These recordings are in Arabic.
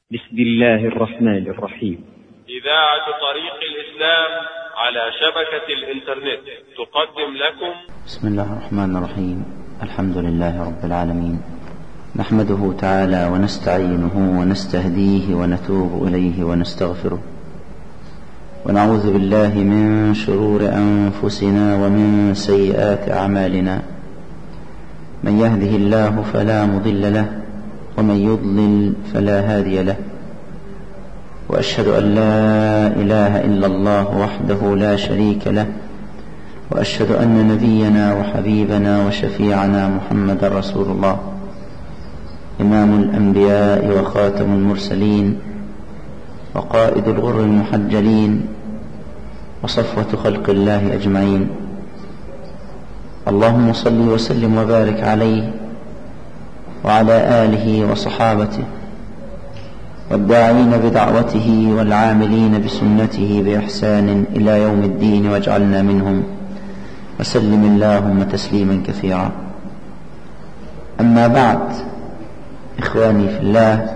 بسم الله الرحمن الرحيم. إذاعة طريق الإسلام على شبكة الإنترنت تقدم لكم بسم الله الرحمن الرحيم. الحمد لله رب العالمين، نحمده تعالى ونستعينه ونستهديه ونتوب إليه ونستغفره، ونعوذ بالله من شرور أنفسنا ومن سيئات أعمالنا. من يهده الله فلا مضل له، ومن يضلل فلا هادي له، وأشهد أن لا إله إلا الله وحده لا شريك له، وأشهد أن نبينا وحبيبنا وشفيعنا محمد رسول الله، إمام الأنبياء وخاتم المرسلين وقائد الغر المحجلين وصفوة خلق الله أجمعين. اللهم صل وسلم وبارك عليه وعلى آله وصحابته والداعين بدعوته والعاملين بسنته بإحسان إلى يوم الدين، واجعلنا منهم، وسلم اللهم تسليما كثيرا. أما بعد، إخواني في الله،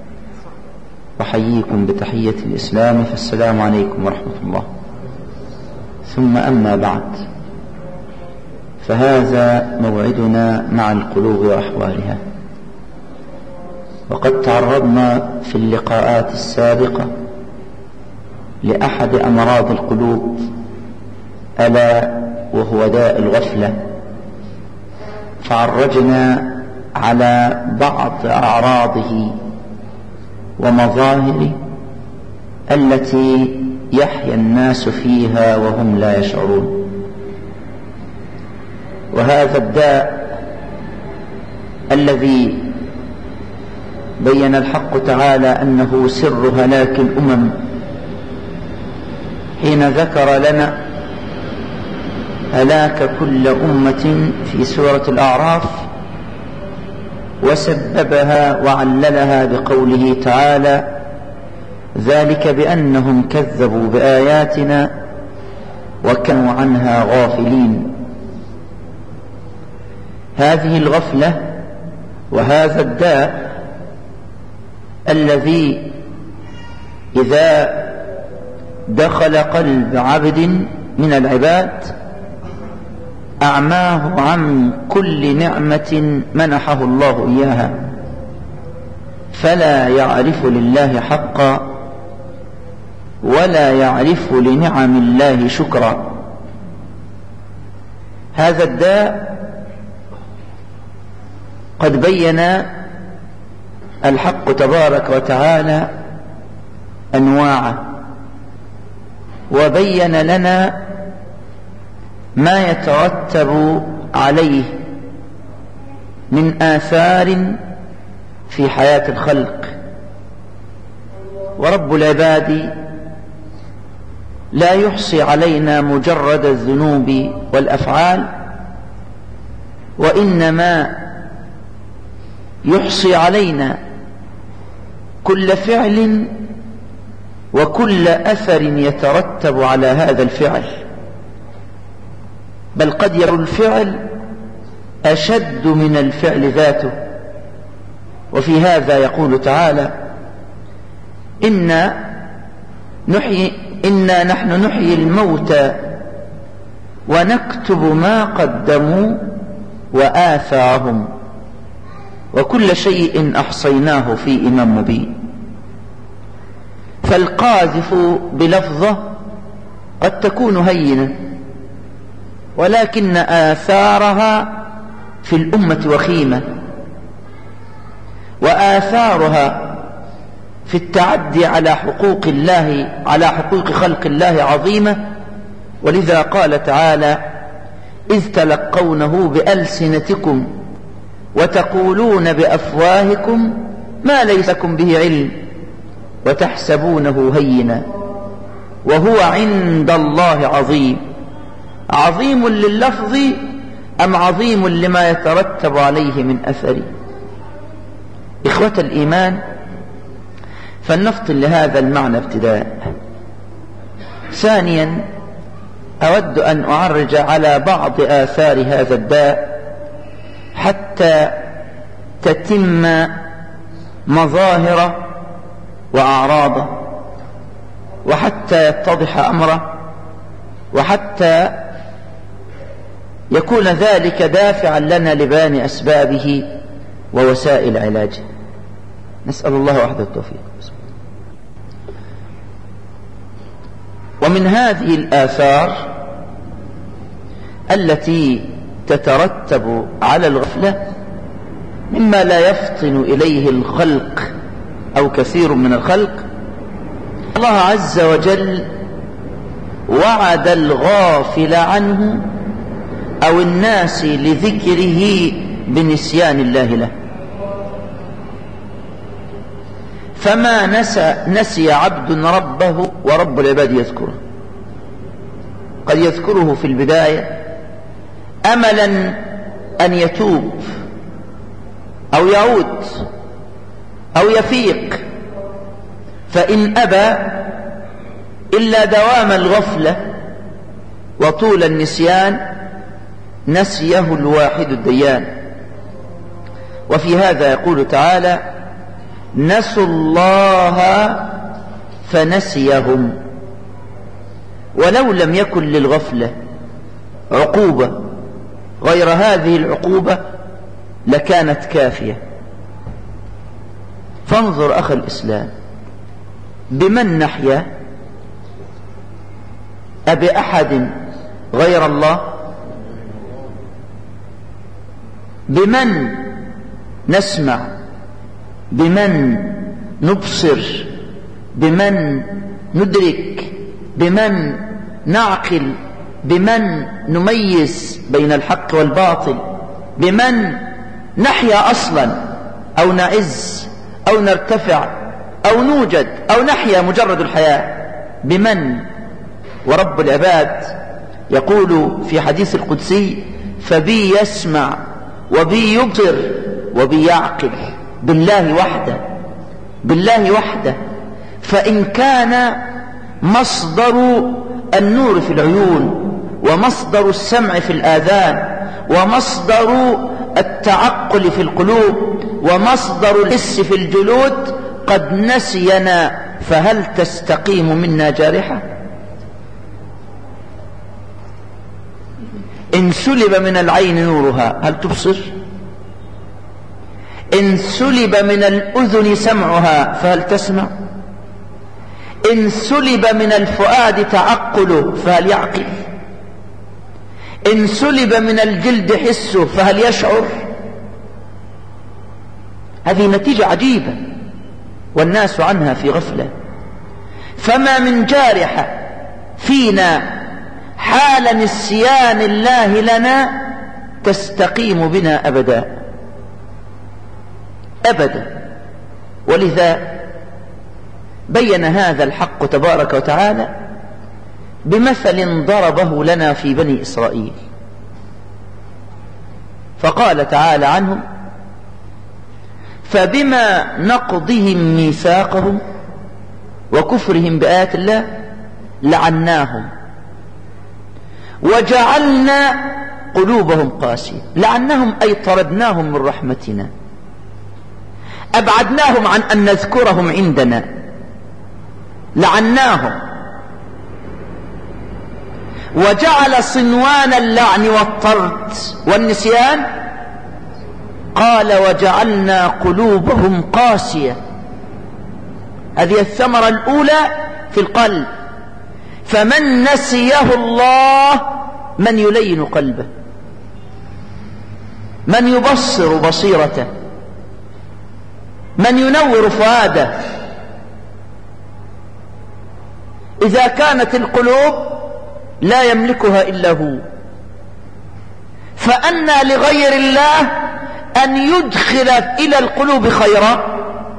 أحييكم بتحية الإسلام، فالسلام عليكم ورحمة الله. ثم أما بعد، فهذا موعدنا مع القلوب وأحوالها. وقد تعرضنا في اللقاءات السابقة لأحد أمراض القلوب، ألا وهو داء الغفلة، فعرجنا على بعض أعراضه ومظاهره التي يحيا الناس فيها وهم لا يشعرون. وهذا الداء الذي بين الحق تعالى أنه سر هلاك الأمم حين ذكر لنا هلاك كل أمة في سورة الأعراف، وسببها وعللها بقوله تعالى: ذلك بأنهم كذبوا بآياتنا وكانوا عنها غافلين. هذه الغفلة وهذا الداء الذي إذا دخل قلب عبد من العباد أعماه عن كل نعمة منحه الله إياها، فلا يعرف لله حقا ولا يعرف لنعم الله شكرا. هذا الداء قد بين الحق تبارك وتعالى أنواعه، وبين لنا ما يترتب عليه من آثار في حياة الخلق. ورب العباد لا يحصي علينا مجرد الذنوب والأفعال، وإنما يحصي علينا كل فعل وكل أثر يترتب على هذا الفعل، بل قد يكون الفعل أشد من الفعل ذاته. وفي هذا يقول تعالى: إنا نحن نحيي الموتى ونكتب ما قدموا وآثارهم وكل شيء أحصيناه في إمام مبين. فالقاذف بلفظه قد تكون هينة، ولكن آثارها في الأمة وخيمة، وآثارها في التعدي على حقوق الله، على حقوق خلق الله عظيمة. ولذا قال تعالى: إذ تلقونه بألسنتكم وتقولون بأفواهكم ما ليس لكم به علم وتحسبونه هينا وهو عند الله عظيم. عظيم لللفظ أم عظيم لما يترتب عليه من أثر؟ إخوة الإيمان، فلنفطن لهذا المعنى ابتداء. ثانيا، أود أن أعرج على بعض آثار هذا الداء حتى تتم مظاهر وأعراضه، وحتى يتضح أمره، وحتى يكون ذلك دافعا لنا لبيان أسبابه ووسائل علاجه. نسأل الله وحده التوفيق. ومن هذه الآثار التي تترتب على الغفلة مما لا يفطن إليه الخلق أو كثير من الخلق، الله عز وجل وعد الغافل عنه أو الناس لذكره بنسيان الله له. فما نسي عبد ربه ورب العباد يذكره. قد يذكره في البداية أملا أن يتوب أو يعود أو يفيق، فإن أبى إلا دوام الغفلة وطول النسيان نسيه الواحد الديان. وفي هذا يقول تعالى: نسوا الله فنسيهم. ولو لم يكن للغفلة عقوبة غير هذه العقوبة لكانت كافية. فانظر أخي الإسلام، بمن نحيا؟ أبأحد غير الله؟ بمن نسمع؟ بمن نبصر؟ بمن ندرك؟ بمن نعقل؟ بمن نميز بين الحق والباطل؟ بمن نحيا أصلا أو نعز أو نرتفع أو نوجد أو نحيا مجرد الحياة؟ بمن؟ ورب العباد يقول في حديث القدسي: فبي يسمع وبي يبصر وبي يعقل. بالله وحده، بالله وحده. فإن كان مصدر النور في العيون، ومصدر السمع في الآذان، ومصدر التعقل في القلوب، ومصدر الحس في الجلود قد نسينا، فهل تستقيم منا جارحة؟ إن سلب من العين نورها هل تبصر؟ إن سلب من الأذن سمعها فهل تسمع؟ إن سلب من الفؤاد تعقله فهل يعقل؟ إن سلب من الجلد حسه فهل يشعر؟ هذه نتيجة عجيبة والناس عنها في غفلة. فما من جارحة فينا حال نسيان الله لنا تستقيم بنا أبدا أبدا. ولذا بين هذا الحق تبارك وتعالى بمثل ضربه لنا في بني إسرائيل، فقال تعالى عنهم: فبما نقضهم ميثاقهم وكفرهم بآيات الله لعناهم وجعلنا قلوبهم قاسية. لعناهم أي طردناهم من رحمتنا، أبعدناهم عن أن نذكرهم عندنا، لعناهم. وجعل صنوان اللعن والطرد والنسيان قال: وجعلنا قلوبهم قاسية. هذه الثمرة الأولى في القلب. فمن نسيه الله من يلين قلبه، من يبصر بصيرته، من ينور فؤاده. إذا كانت القلوب لا يملكها إلا هو، فأنى لغير الله أن يدخل إلى القلوب خيرا.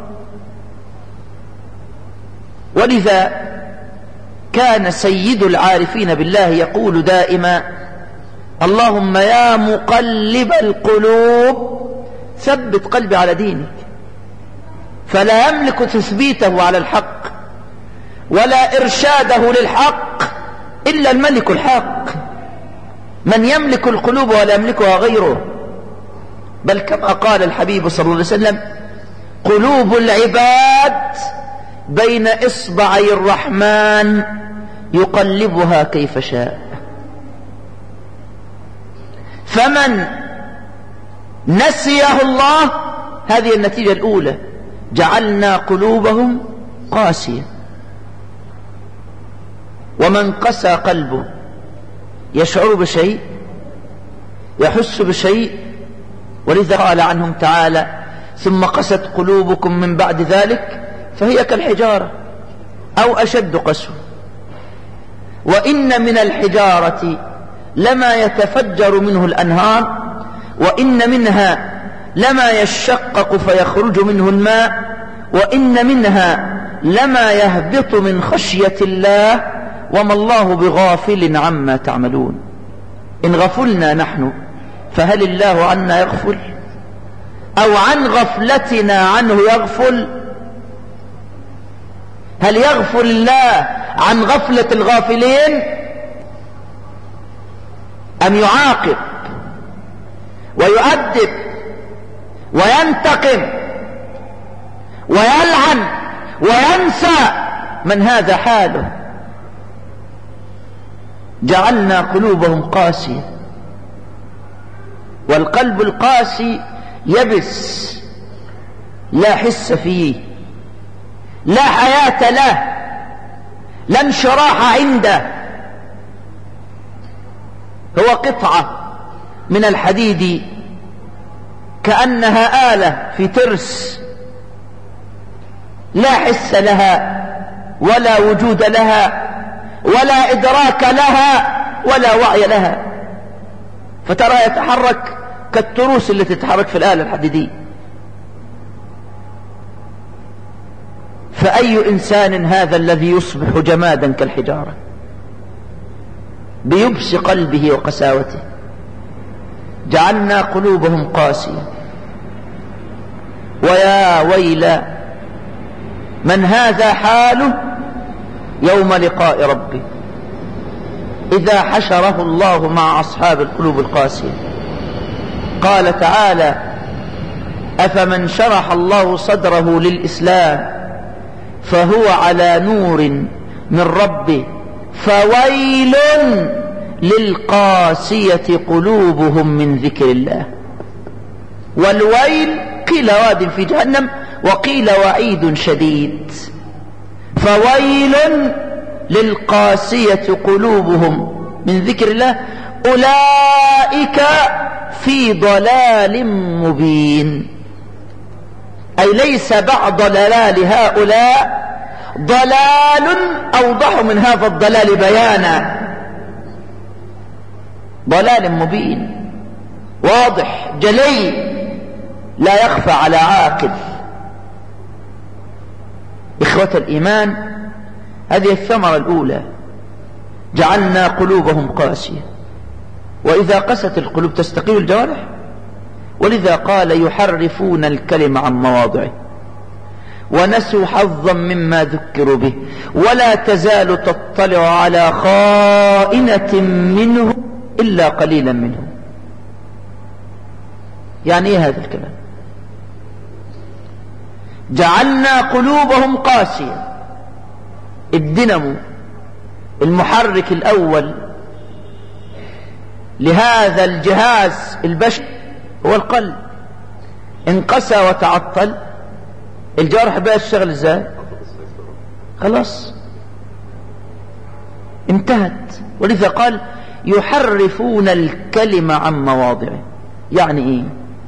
ولذا كان سيد العارفين بالله يقول دائما: اللهم يا مقلب القلوب ثبت قلبي على دينك. فلا يملك تثبيته على الحق ولا إرشاده للحق إلا الملك الحق، من يملك القلوب ولا يملكها غيره. بل كما قال الحبيب صلى الله عليه وسلم: قلوب العباد بين إصبعي الرحمن يقلبها كيف شاء. فمن نسيه الله، هذه النتيجة الأولى، جعلنا قلوبهم قاسية. ومن قسى قلبه يشعر بشيء، يحس بشيء، ولذا قال عنهم تعالى: ثم قست قلوبكم من بعد ذلك فهي كالحجارة أو أشد قسوة. وإن من الحجارة لما يتفجر منه الأنهار، وإن منها لما يشقق فيخرج منه الماء، وإن منها لما يهبط من خشية الله وما الله بغافل عما تعملون. إن غفلنا نحن فهل الله عنا يغفل؟ أو عن غفلتنا عنه يغفل؟ هل يغفل الله عن غفلة الغافلين أم يعاقب ويؤدب وينتقم ويلعن وينسى من هذا حاله؟ جعلنا قلوبهم قاسية. والقلب القاسي يبس، لا حس فيه، لا حياة له، لا انشراح عنده. هو قطعة من الحديد كأنها آلة في ترس، لا حس لها ولا وجود لها ولا إدراك لها ولا وعي لها، فترى يتحرك كالتروس التي تتحرك في الآلة الحديدية. فأي إنسان هذا الذي يصبح جمادا كالحجارة بيبس قلبه وقساوته؟ جعلنا قلوبهم قاسية. ويا ويل من هذا حاله يوم لقاء ربه إذا حشره الله مع أصحاب القلوب القاسية. قال تعالى: أفمن شرح الله صدره للإسلام فهو على نور من ربه فويل للقاسية قلوبهم من ذكر الله. والويل قيل واد في جهنم وقيل وعيد شديد. فويل للقاسية قلوبهم من ذكر الله أولئك في ضلال مبين. أي ليس بعد ضلال هؤلاء ضلال أوضح من هذا الضلال بيانا، ضلال مبين واضح جلي لا يخفى على عاقل. إخوة الإيمان، هذه الثمرة الأولى، جعلنا قلوبهم قاسية. وإذا قست القلوب تستقيم الجوارح، ولذا قال: يحرفون الكلم عن مواضعه ونسوا حظا مما ذكروا به ولا تزال تطلع على خائنة منهم إلا قليلا منهم. يعني إيه هذا الكلام؟ جعلنا قلوبهم قاسية. الدينامو المحرك الأول لهذا الجهاز البشري هو القلب. إن قسى وتعطل الجوارح بقى تشتغل ازاي؟ خلاص انتهت. ولذا قال: يحرفون الكلمة عن مواضعه. يعني ايه؟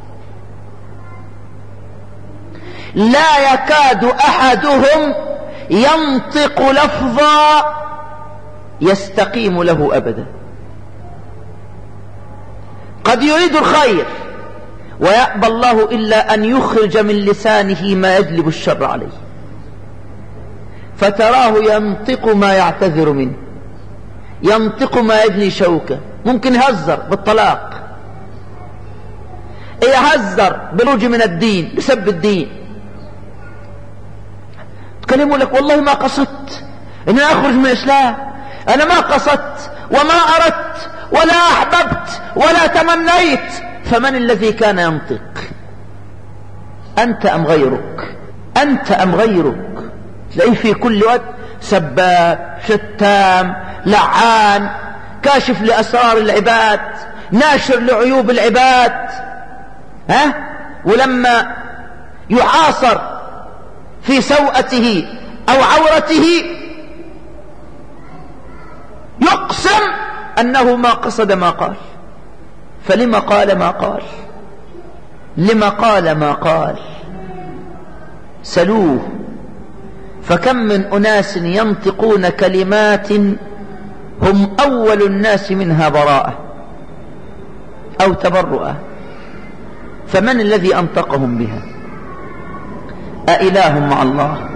لا يكاد أحدهم ينطق لفظا يستقيم له أبدا. قد يريد الخير ويأبى الله إلا أن يخرج من لسانه ما يجلب الشر عليه، فتراه ينطق ما يعتذر منه، ينطق ما يجني شوكه. ممكن يهزر بالطلاق، يهزر بالخروج من الدين، بسب الدين. تكلموا لك: والله ما قصدت أن أخرج من الإسلام، أنا ما قصدت وما أردت ولا أحببت ولا تمنيت. فمن الذي كان ينطق؟ أنت أم غيرك؟ أنت أم غيرك؟ تلاقيه في كل وقت سباب، شتام، لعان، كاشف لأسرار العباد، ناشر لعيوب العباد. ولما يعاصر في سوءته أو عورته يقسم أنه ما قصد ما قال. فلما قال ما قال؟ لما قال ما قال؟ سلوه. فكم من أناس ينطقون كلمات هم أول الناس منها براءة أو تبرؤة، فمن الذي أنطقهم بها؟ أإله مع الله؟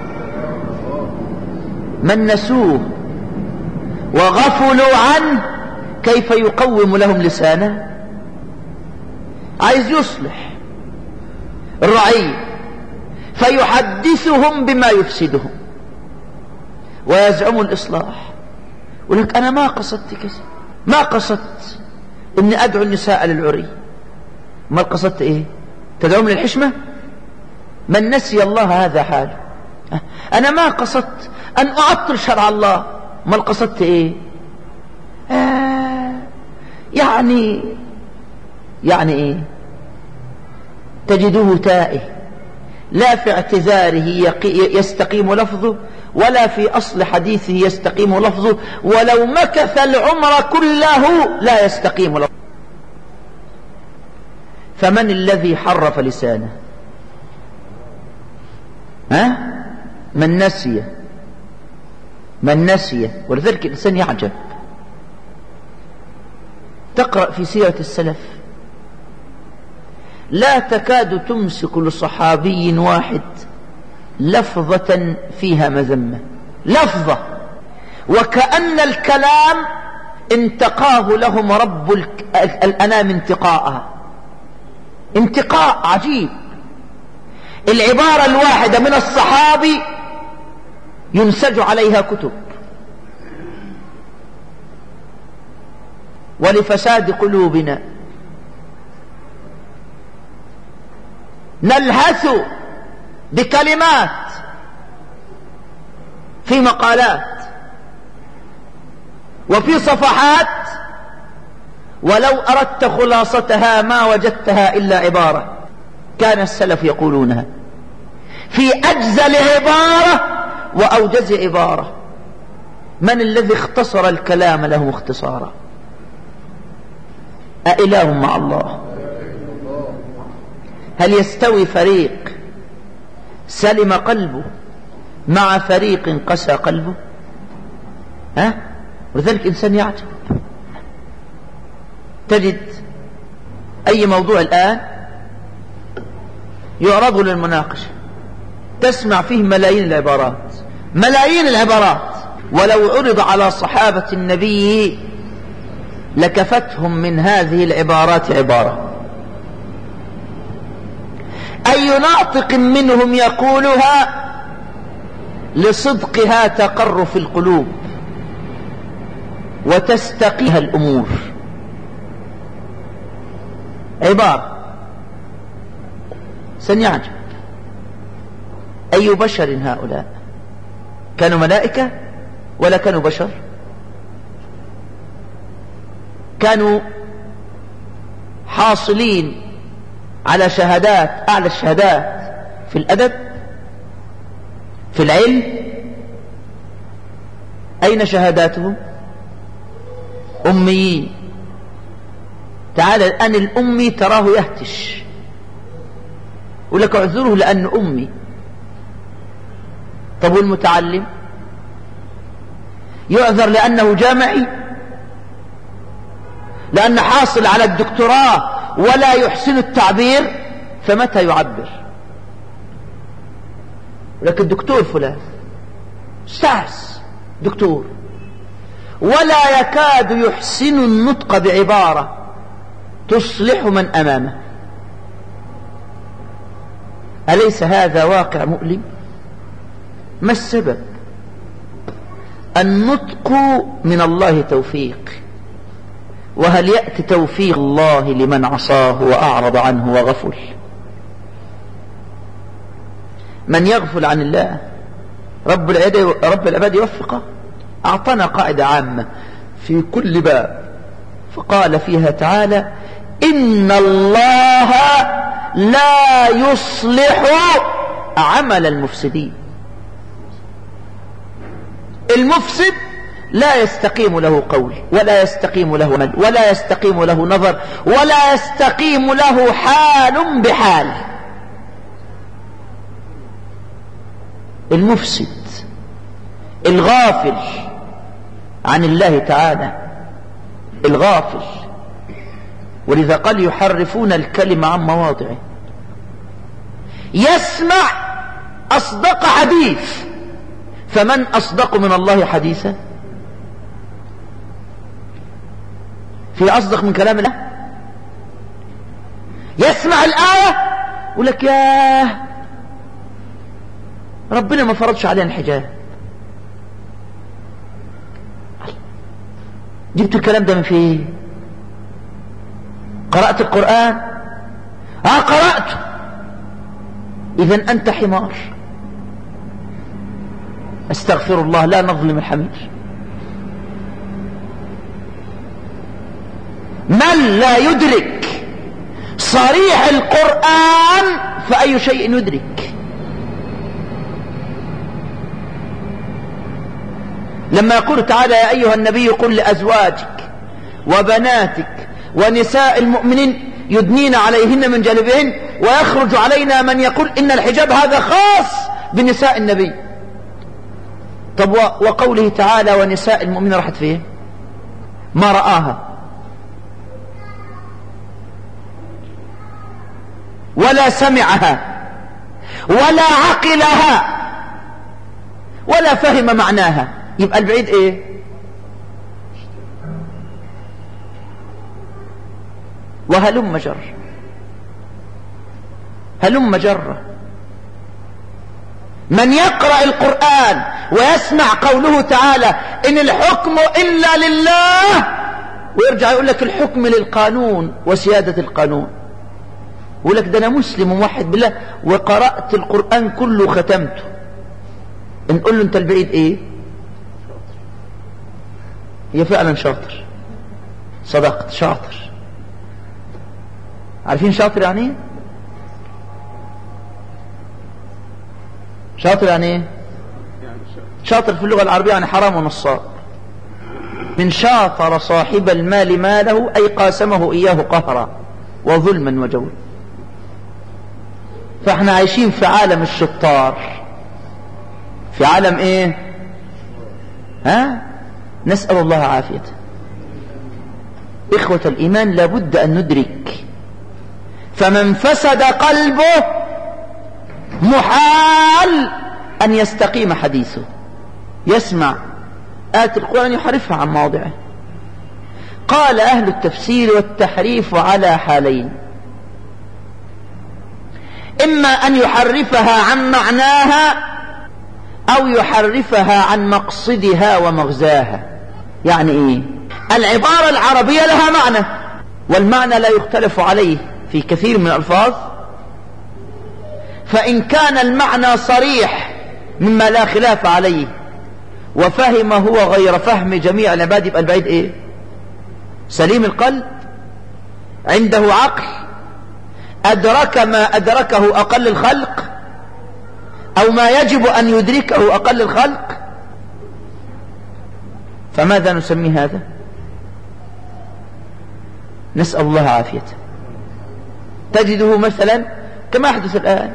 من نسوه وغفلوا عنه كيف يقوم لهم لسانه؟ عايز يصلح الرعية فيحدثهم بما يفسدهم ويزعم الإصلاح. ولك أنا ما قصدت كذا، ما قصدت إني أدعو النساء للعري، ما قصدت إيه؟ تدعو من الحشمة؟ من نسي الله هذا حاله. أنا ما قصدت أن أعطل شرع الله، ما قصدت إيه؟ يعني إيه؟ تجده تائه، لا في اعتذاره يستقيم لفظه، ولا في أصل حديثه يستقيم لفظه، ولو مكث العمر كله لا يستقيم لفظه. فمن الذي حرف لسانه؟ من نسي. من نسي. ولذلك الإنسان يعجب، تقرأ في سيرة السلف لا تكاد تمسك لصحابي واحد لفظة فيها مذمة، لفظة، وكأن الكلام انتقاه لهم رب الأنام انتقاءها، انتقاء عجيب. العبارة الواحدة من الصحابي ينسج عليها كتب. ولفساد قلوبنا نلهث بكلمات في مقالات وفي صفحات، ولو أردت خلاصتها ما وجدتها إلا عبارة كان السلف يقولونها في أجزل عبارة وأوجز عبارة. من الذي اختصر الكلام له اختصارا؟ أإله مع الله؟ هل يستوي فريق سلم قلبه مع فريق قسى قلبه؟ ولذلك إنسان يعجب، تجد أي موضوع الآن يعرض للمناقشة تسمع فيه ملايين العبارات، ملايين العبارات، ولو عرض على صحابة النبي لكفتهم من هذه العبارات عبارة. أي ناطق منهم يقولها لصدقها تقر في القلوب وتستقيها الأمور. عبارة سنعجب. أي بشر هؤلاء؟ كانوا ملائكة ولا كانوا بشر؟ كانوا حاصلين على شهادات أعلى الشهادات في الأدب، في العلم. أين شهاداتهم؟ أميين. تعال الآن الأمي تراه يهتش، ولك اعذره لأنه أمي. طب والمتعلم يعذر لأنه جامعي، لأنه حاصل على الدكتوراه ولا يحسن التعبير، فمتى يعبر؟ لكن الدكتور فلان أستاذ دكتور ولا يكاد يحسن النطق بعبارة تصلح من أمامه. أليس هذا واقع مؤلم؟ ما السبب؟ النطق من الله توفيق، وهل يأتي توفيق الله لمن عصاه وأعرض عنه وغفل؟ من يغفل عن الله رب العباد يوفقه. أعطانا قاعدة عامة في كل باب، فقال فيها تعالى: إن الله لا يصلح عمل المفسدين. المفسد لا يستقيم له قول، ولا يستقيم له عمل، ولا يستقيم له نظر، ولا يستقيم له حال بحال. المفسد الغافل عن الله تعالى، الغافل. ولذا قال: يحرفون الكلمة عن مواضعه. يسمع أصدق حديث، فمن أصدق من الله حديثا؟ في أصدق من كلام الله؟ يسمع الآية يقول لك: ياه، ربنا ما فرضش علينا الحجاب. جبت الكلام ده من فين؟ قرأت القرآن؟ قرأته. إذن أنت حمار. استغفر الله، لا نظلم الحمير. من لا يدرك صريح القرآن فأي شيء يدرك؟ لما يقول تعالى: يا أيها النبي قل لأزواجك وبناتك ونساء المؤمنين يدنين عليهن من جلبهن، ويخرج علينا من يقول إن الحجاب هذا خاص بنساء النبي. طب وقوله تعالى: ونساء المؤمنين راحت فيه؟ ما رآها ولا سمعها ولا عقلها ولا فهم معناها، يبقى البعيد ايه؟ وهلم جر، هلم جرة. من يقرأ القرآن ويسمع قوله تعالى: إن الحكم إلا لله، ويرجع يقول لك الحكم للقانون وسيادة القانون، يقول لك ده أنا مسلم وموحد بالله وقرأت القرآن كله ختمته، نقول له أنت البعيد إيه؟ هي فعلا شاطر، صدقت، شاطر. عارفين شاطر يعني ايه؟ شاطر يعني ايه؟ شاطر في اللغة العربية يعني حرام ونصاب. من شاطر صاحب المال ماله أي قاسمه إياه قهرا وظلما وجورا. فاحنا عايشين في عالم الشطار، في عالم ايه؟ نسأل الله عافيته. إخوة الإيمان، لابد أن ندرك، فمن فسد قلبه محال أن يستقيم حديثه. يسمع آية القرآن يحرفها عن مواضعه. قال أهل التفسير: والتحريف على حالين: إما أن يحرفها عن معناها أو يحرفها عن مقصدها ومغزاها. يعني إيه؟ العبارة العربية لها معنى، والمعنى لا يختلف عليه في كثير من الألفاظ، فإن كان المعنى صريح مما لا خلاف عليه وفهم هو غير فهم جميع العباد، يبقى البعيد إيه؟ سليم القلب، عنده عقل، أدرك ما أدركه أقل الخلق أو ما يجب أن يدركه أقل الخلق. فماذا نسمي هذا؟ نسأل الله عافيته. تجده مثلا كما يحدث الآن،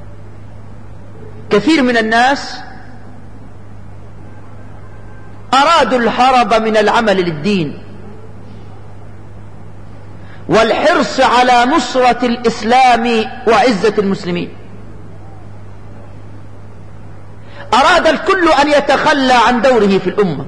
كثير من الناس أرادوا الهرب من العمل للدين والحرص على نصرة الإسلام وعزة المسلمين. أراد الكل أن يتخلى عن دوره في الأمة،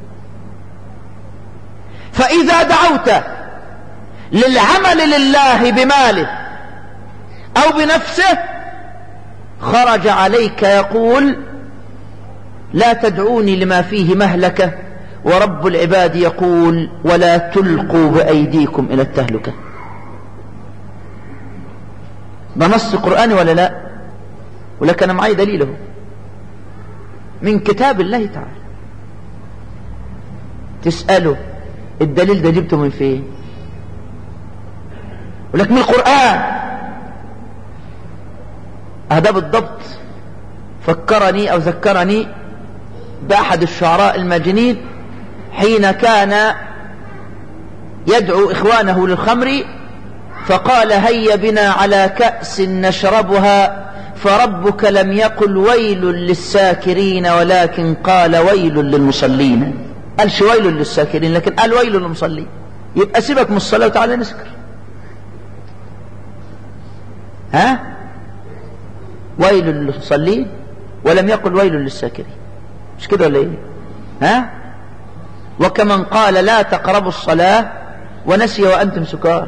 فإذا دعوت للعمل لله بماله أو بنفسه خرج عليك يقول: لا تدعوني لما فيه مهلكة، ورب العباد يقول: ولا تلقوا بأيديكم إلى التهلكة. ده نص قرآني ولا لا؟ ولكن أنا معي دليله. من كتاب الله تعالى. تسأله الدليل ده جبته من فين؟ يقول لك من القرآن. هذا بالضبط فكرني أو ذكرني بأحد الشعراء الماجنين حين كان يدعو إخوانه للخمر فقال هيا بنا على كأس نشربها فربك لم يقل ويل للساكرين ولكن قال ويل للمصلين. قالش ويل للساكرين لكن قال ويل للمصلين. يبقى سيبك من الصلاة وتعالى نسكر. ها؟ ويل للمصلين ولم يقل ويل للساكرين، مش كده ولا ايه؟ ها؟ وكمن قال لا تقربوا الصلاة ونسي وأنتم سكارى.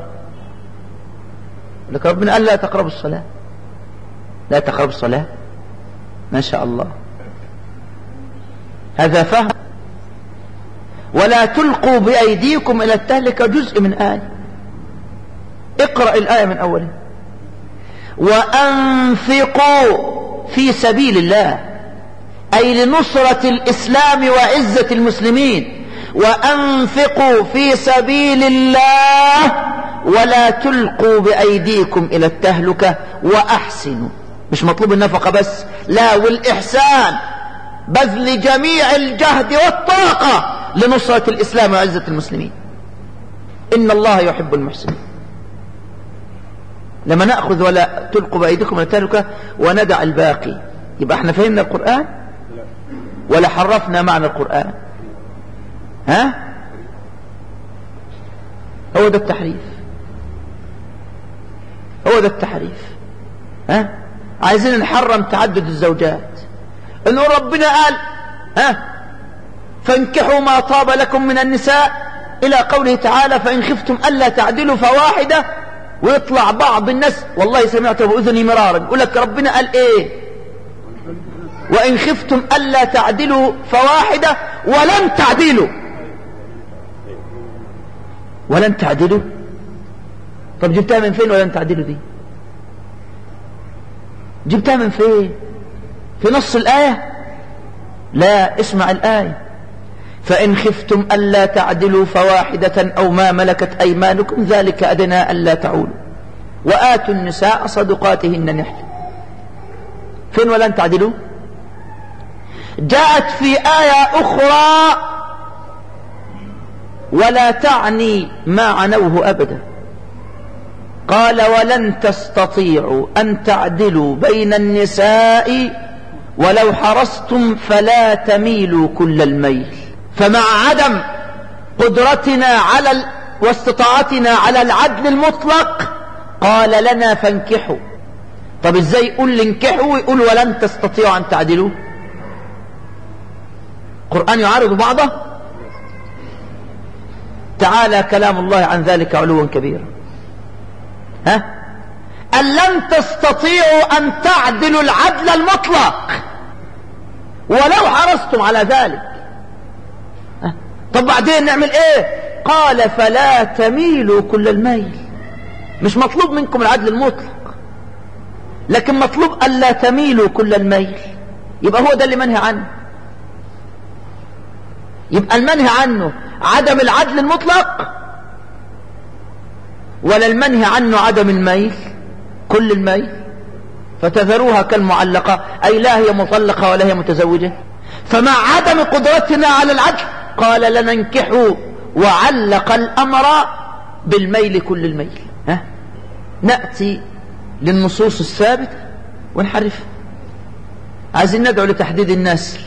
لك ربنا قال لا تقربوا الصلاة، لا تقربوا الصلاة. ما شاء الله، هذا فهم. ولا تلقوا بأيديكم إلى التهلكة جزء من آية. اقرأ الآية من أولها. وأنفقوا في سبيل الله أي لنصرة الإسلام وعزة المسلمين. وأنفقوا في سبيل الله ولا تلقوا بأيديكم إلى التهلكة وأحسنوا. مش مطلوب النفقة بس، لا، والإحسان، بذل جميع الجهد والطاقة لنصرة الإسلام وعزة المسلمين. إن الله يحب المحسنين. لما نأخذ ولا تلقوا بأيديكم إلى التهلكة وندع الباقي، يبقى احنا فهمنا القرآن ولا حرفنا معنى القرآن؟ ها؟ هو ده التحريف، هو ده التحريف. ها؟ عايزين نحرم تعدد الزوجات، انه ربنا قال ها فانكحوا ما طاب لكم من النساء الى قوله تعالى فان خفتم الا تعدلوا فواحده. ويطلع بعض الناس والله سمعته باذني مرارا يقول لك ربنا قال ايه؟ وان خفتم الا تعدلوا فواحده ولن تعدلوا. ولن تعدلوا؟ طب جبتها من فين ولن تعدلوا دي؟ جبتها من فين؟ في نص الآية؟ لا، اسمع الآية. فإن خفتم ألا تعدلوا فواحدة أو ما ملكت أيمانكم ذلك أدنى ألا تعولوا وآتوا النساء صدقاتهن نحلة. فين ولن تعدلوا؟ جاءت في آية أخرى ولا تعني ما عنوه أبدا. قال ولن تستطيعوا أن تعدلوا بين النساء ولو حرصتم فلا تميلوا كل الميل. فمع عدم قدرتنا على واستطاعتنا على العدل المطلق قال لنا فانكحوا. طب ازاي يقول انكحوا ويقول ولن تستطيعوا أن تعدلوا؟ القرآن يعارض بعضه. تعالى كلام الله عن ذلك علوا كبيرا. ها؟ أن لن تستطيعوا أن تعدلوا العدل المطلق ولو حرصتم على ذلك. طب بعدين نعمل ايه؟ قال فلا تميلوا كل الميل. مش مطلوب منكم العدل المطلق لكن مطلوب ألا تميلوا كل الميل. يبقى هو ده اللي منهي عنه. يبقى المنهي عنه عدم العدل المطلق ولا المنهي عنه عدم الميل كل الميل؟ فتذروها كالمعلقة أي لا هي مطلقة ولا هي متزوجة. فمع عدم قدرتنا على العدل قال لننكحوا وعلق الأمر بالميل كل الميل. ها؟ نأتي للنصوص الثابتة ونحرفها. عايزين ندعو لتحديد النسل،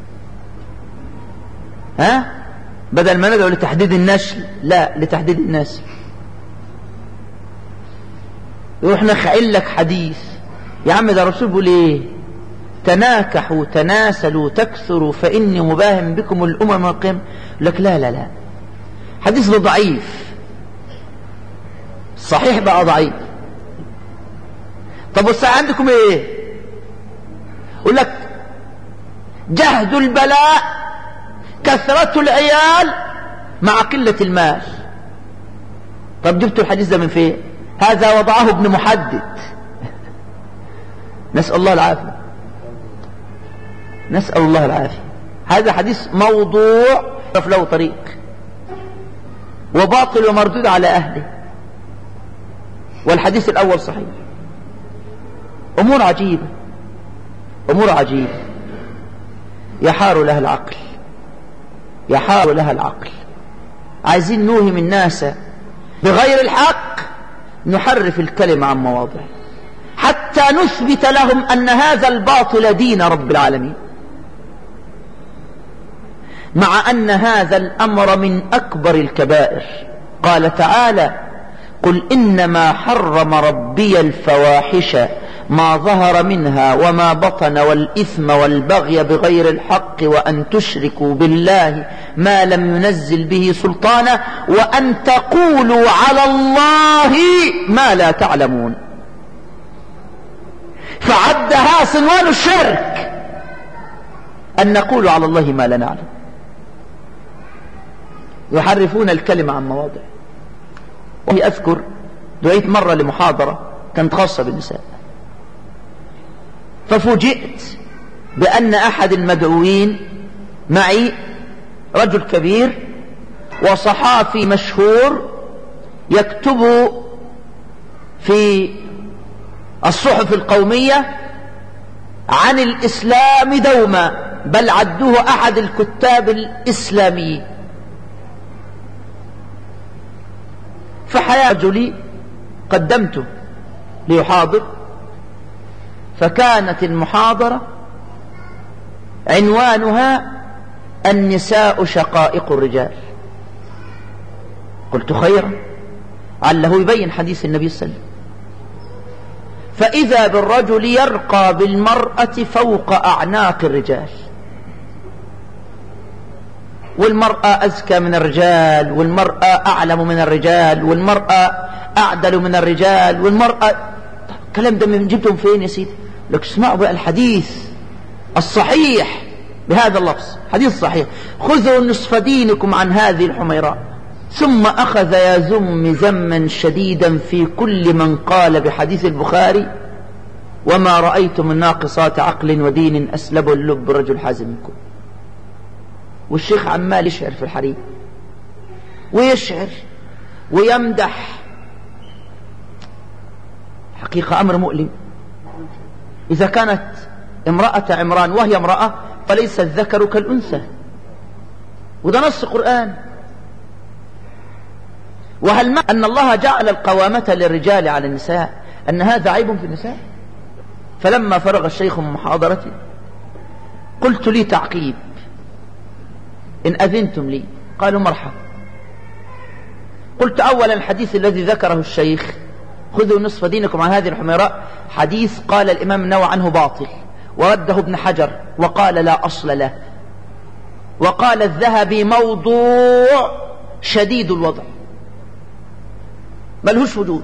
ها؟ بدل ما ندعو لتحديد النسل لا لتحديد النسل. يروح نخعل لك حديث يا عم ده الرسول بيقول ايه؟ تناكحوا تناسلوا تكثروا فإني مباهم بكم الأمم والقيم. لك لا لا لا، حديث ده ضعيف، صحيح بقى ضعيف. طب والساعة عندكم ايه؟ يقول لك جهد البلاء كثرة العيال مع قلة المال. طب جبتوا الحديث ده من فين؟ هذا وضعه ابن محدد نسأل الله العافية. نسأل الله العافية. هذا حديث موضوع له طريق وباطل ومردود على أهله، والحديث الأول صحيح. أمور عجيبة، أمور عجيبة يحار لها العقل، يحار لها العقل. عايزين نوهم الناس بغير الحق، نحرف الكلمة عن مواضعه حتى نثبت لهم أن هذا الباطل دين رب العالمين، مع أن هذا الأمر من أكبر الكبائر. قال تعالى: قل إنما حرم ربي الفواحش ما ظهر منها وما بطن والإثم والبغي بغير الحق وأن تشركوا بالله ما لم ينزل به سلطانا وأن تقولوا على الله ما لا تعلمون. فعدها صنوان الشرك أن نقول على الله ما لا نعلم. يحرفون الكلمة عن مواضع. وهي أذكر دعيت مرة لمحاضرة كانت خاصة بالنساء، ففوجئت بأن أحد المدعوين معي رجل كبير وصحافي مشهور يكتب في الصحف القومية عن الإسلام دوما، بل عدوه أحد الكتاب الإسلاميين. فحياة رجلي قدمته ليحاضر، فكانت المحاضرة عنوانها النساء شقائق الرجال. قلت خيرا، عله يبين حديث النبي صلى الله عليه وسلم. فإذا بالرجل يرقى بالمرأة فوق أعناق الرجال، والمرأة أزكى من الرجال، والمرأة أعلم من الرجال، والمرأة أعدل من الرجال، والمرأة الكلام ده من جبتهم فين يا سيدي؟ لك اسمعوا بقى الحديث الصحيح بهذا اللفظ، حديث صحيح: خذوا نصف دينكم عن هذه الحميراء. ثم أخذ يذم ذما شديدا في كل من قال بحديث البخاري: وما رأيت من ناقصات عقل ودين أسلب اللب رجل حازم منكم. والشيخ عمال يشعر في الحريم ويشعر ويمدح. حقيقة أمر مؤلم. إذا كانت امرأة عمران وهي امرأة فليس الذكر كالأنثى، وده نص قرآن. وهل ما أن الله جعل القوامة للرجال على النساء أن هذا عيب في النساء؟ فلما فرغ الشيخ من محاضرته قلت لي تعقيب إن أذنتم لي. قالوا مرحبا. قلت أولا الحديث الذي ذكره الشيخ خذوا نصف دينكم عن هذه الحميراء حديث قال الإمام النووي عنه باطل، ورده ابن حجر وقال لا أصل له، وقال الذهبي موضوع شديد الوضع ملهوش وجود.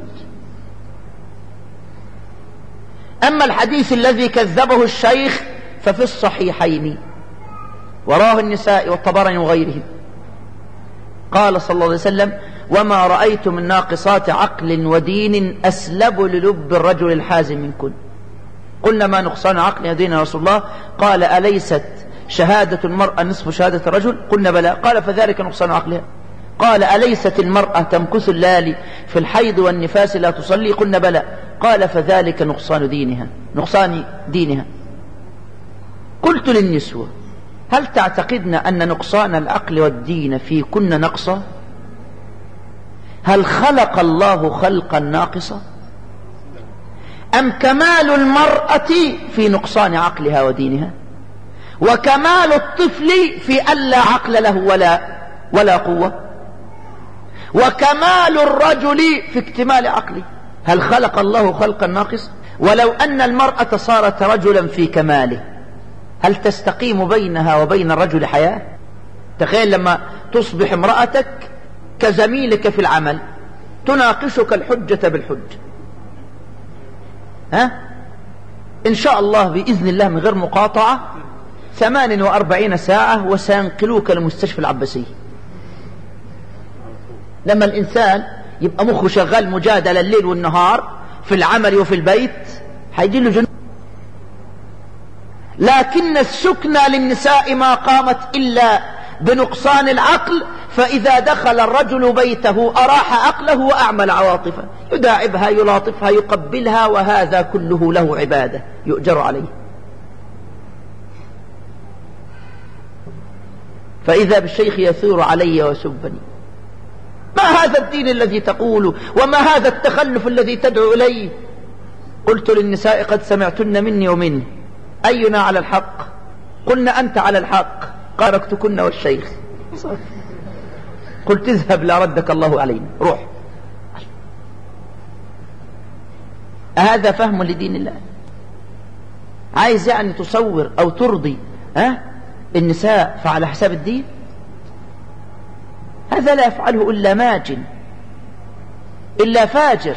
أما الحديث الذي كذبه الشيخ ففي الصحيحين وراه النساء والطبراني وغيرهم. قال صلى الله عليه وسلم: وما رأيت من ناقصات عقل ودين أسلب للب الرجل الحازم منكن. قلنا: ما نقصان عقل ودين يا رسول الله؟ قال: أليست شهادة المرأة نصف شهادة الرجل؟ قلنا: بلى. قال: فذلك نقصان عقلها. قال: أليست المرأة تمكث الليالي في الحيض والنفاس لا تصلي؟ قلنا: بلى. قال: فذلك نقصان دينها. قلت للنسوة: هل تعتقدن أن نقصان العقل والدين في كن نقصا؟ هل خلق الله خلقا ناقصا؟ أم كمال المرأة في نقصان عقلها ودينها، وكمال الطفل في ألا عقل له ولا قوة، وكمال الرجل في اكتمال عقله؟ هل خلق الله خلقا ناقصا؟ ولو أن المرأة صارت رجلا في كماله هل تستقيم بينها وبين الرجل حياة؟ تخيل لما تصبح امرأتك كزميلك في العمل تناقشك الحجة بالحجة، إن شاء الله بإذن الله من غير مقاطعة 48 ساعة وسينقلوك لمستشفى العباسية. لما الإنسان يبقى مخه شغال مجادلة الليل والنهار في العمل وفي البيت هيجي له جنون. لكن السكنى للنساء ما قامت إلا بنقصان العقل، فإذا دخل الرجل بيته أراح عقله وأعمل عواطفه، يداعبها يلاطفها يقبلها، وهذا كله له عبادة يؤجر عليه. فإذا بالشيخ يثور علي وسبني: ما هذا الدين الذي تقول، وما هذا التخلف الذي تدعو إليه؟ قلت للنساء: قد سمعتن مني ومنه، أينا على الحق؟ قلنا: أنت على الحق. قاركتكن والشيخ. قلت: اذهب لا ردك الله علينا، روح. هذا فهم لدين الله؟ عايز يعني تصور أو ترضي النساء فعلى حساب الدين؟ هذا لا يفعله إلا ماجن، إلا فاجر،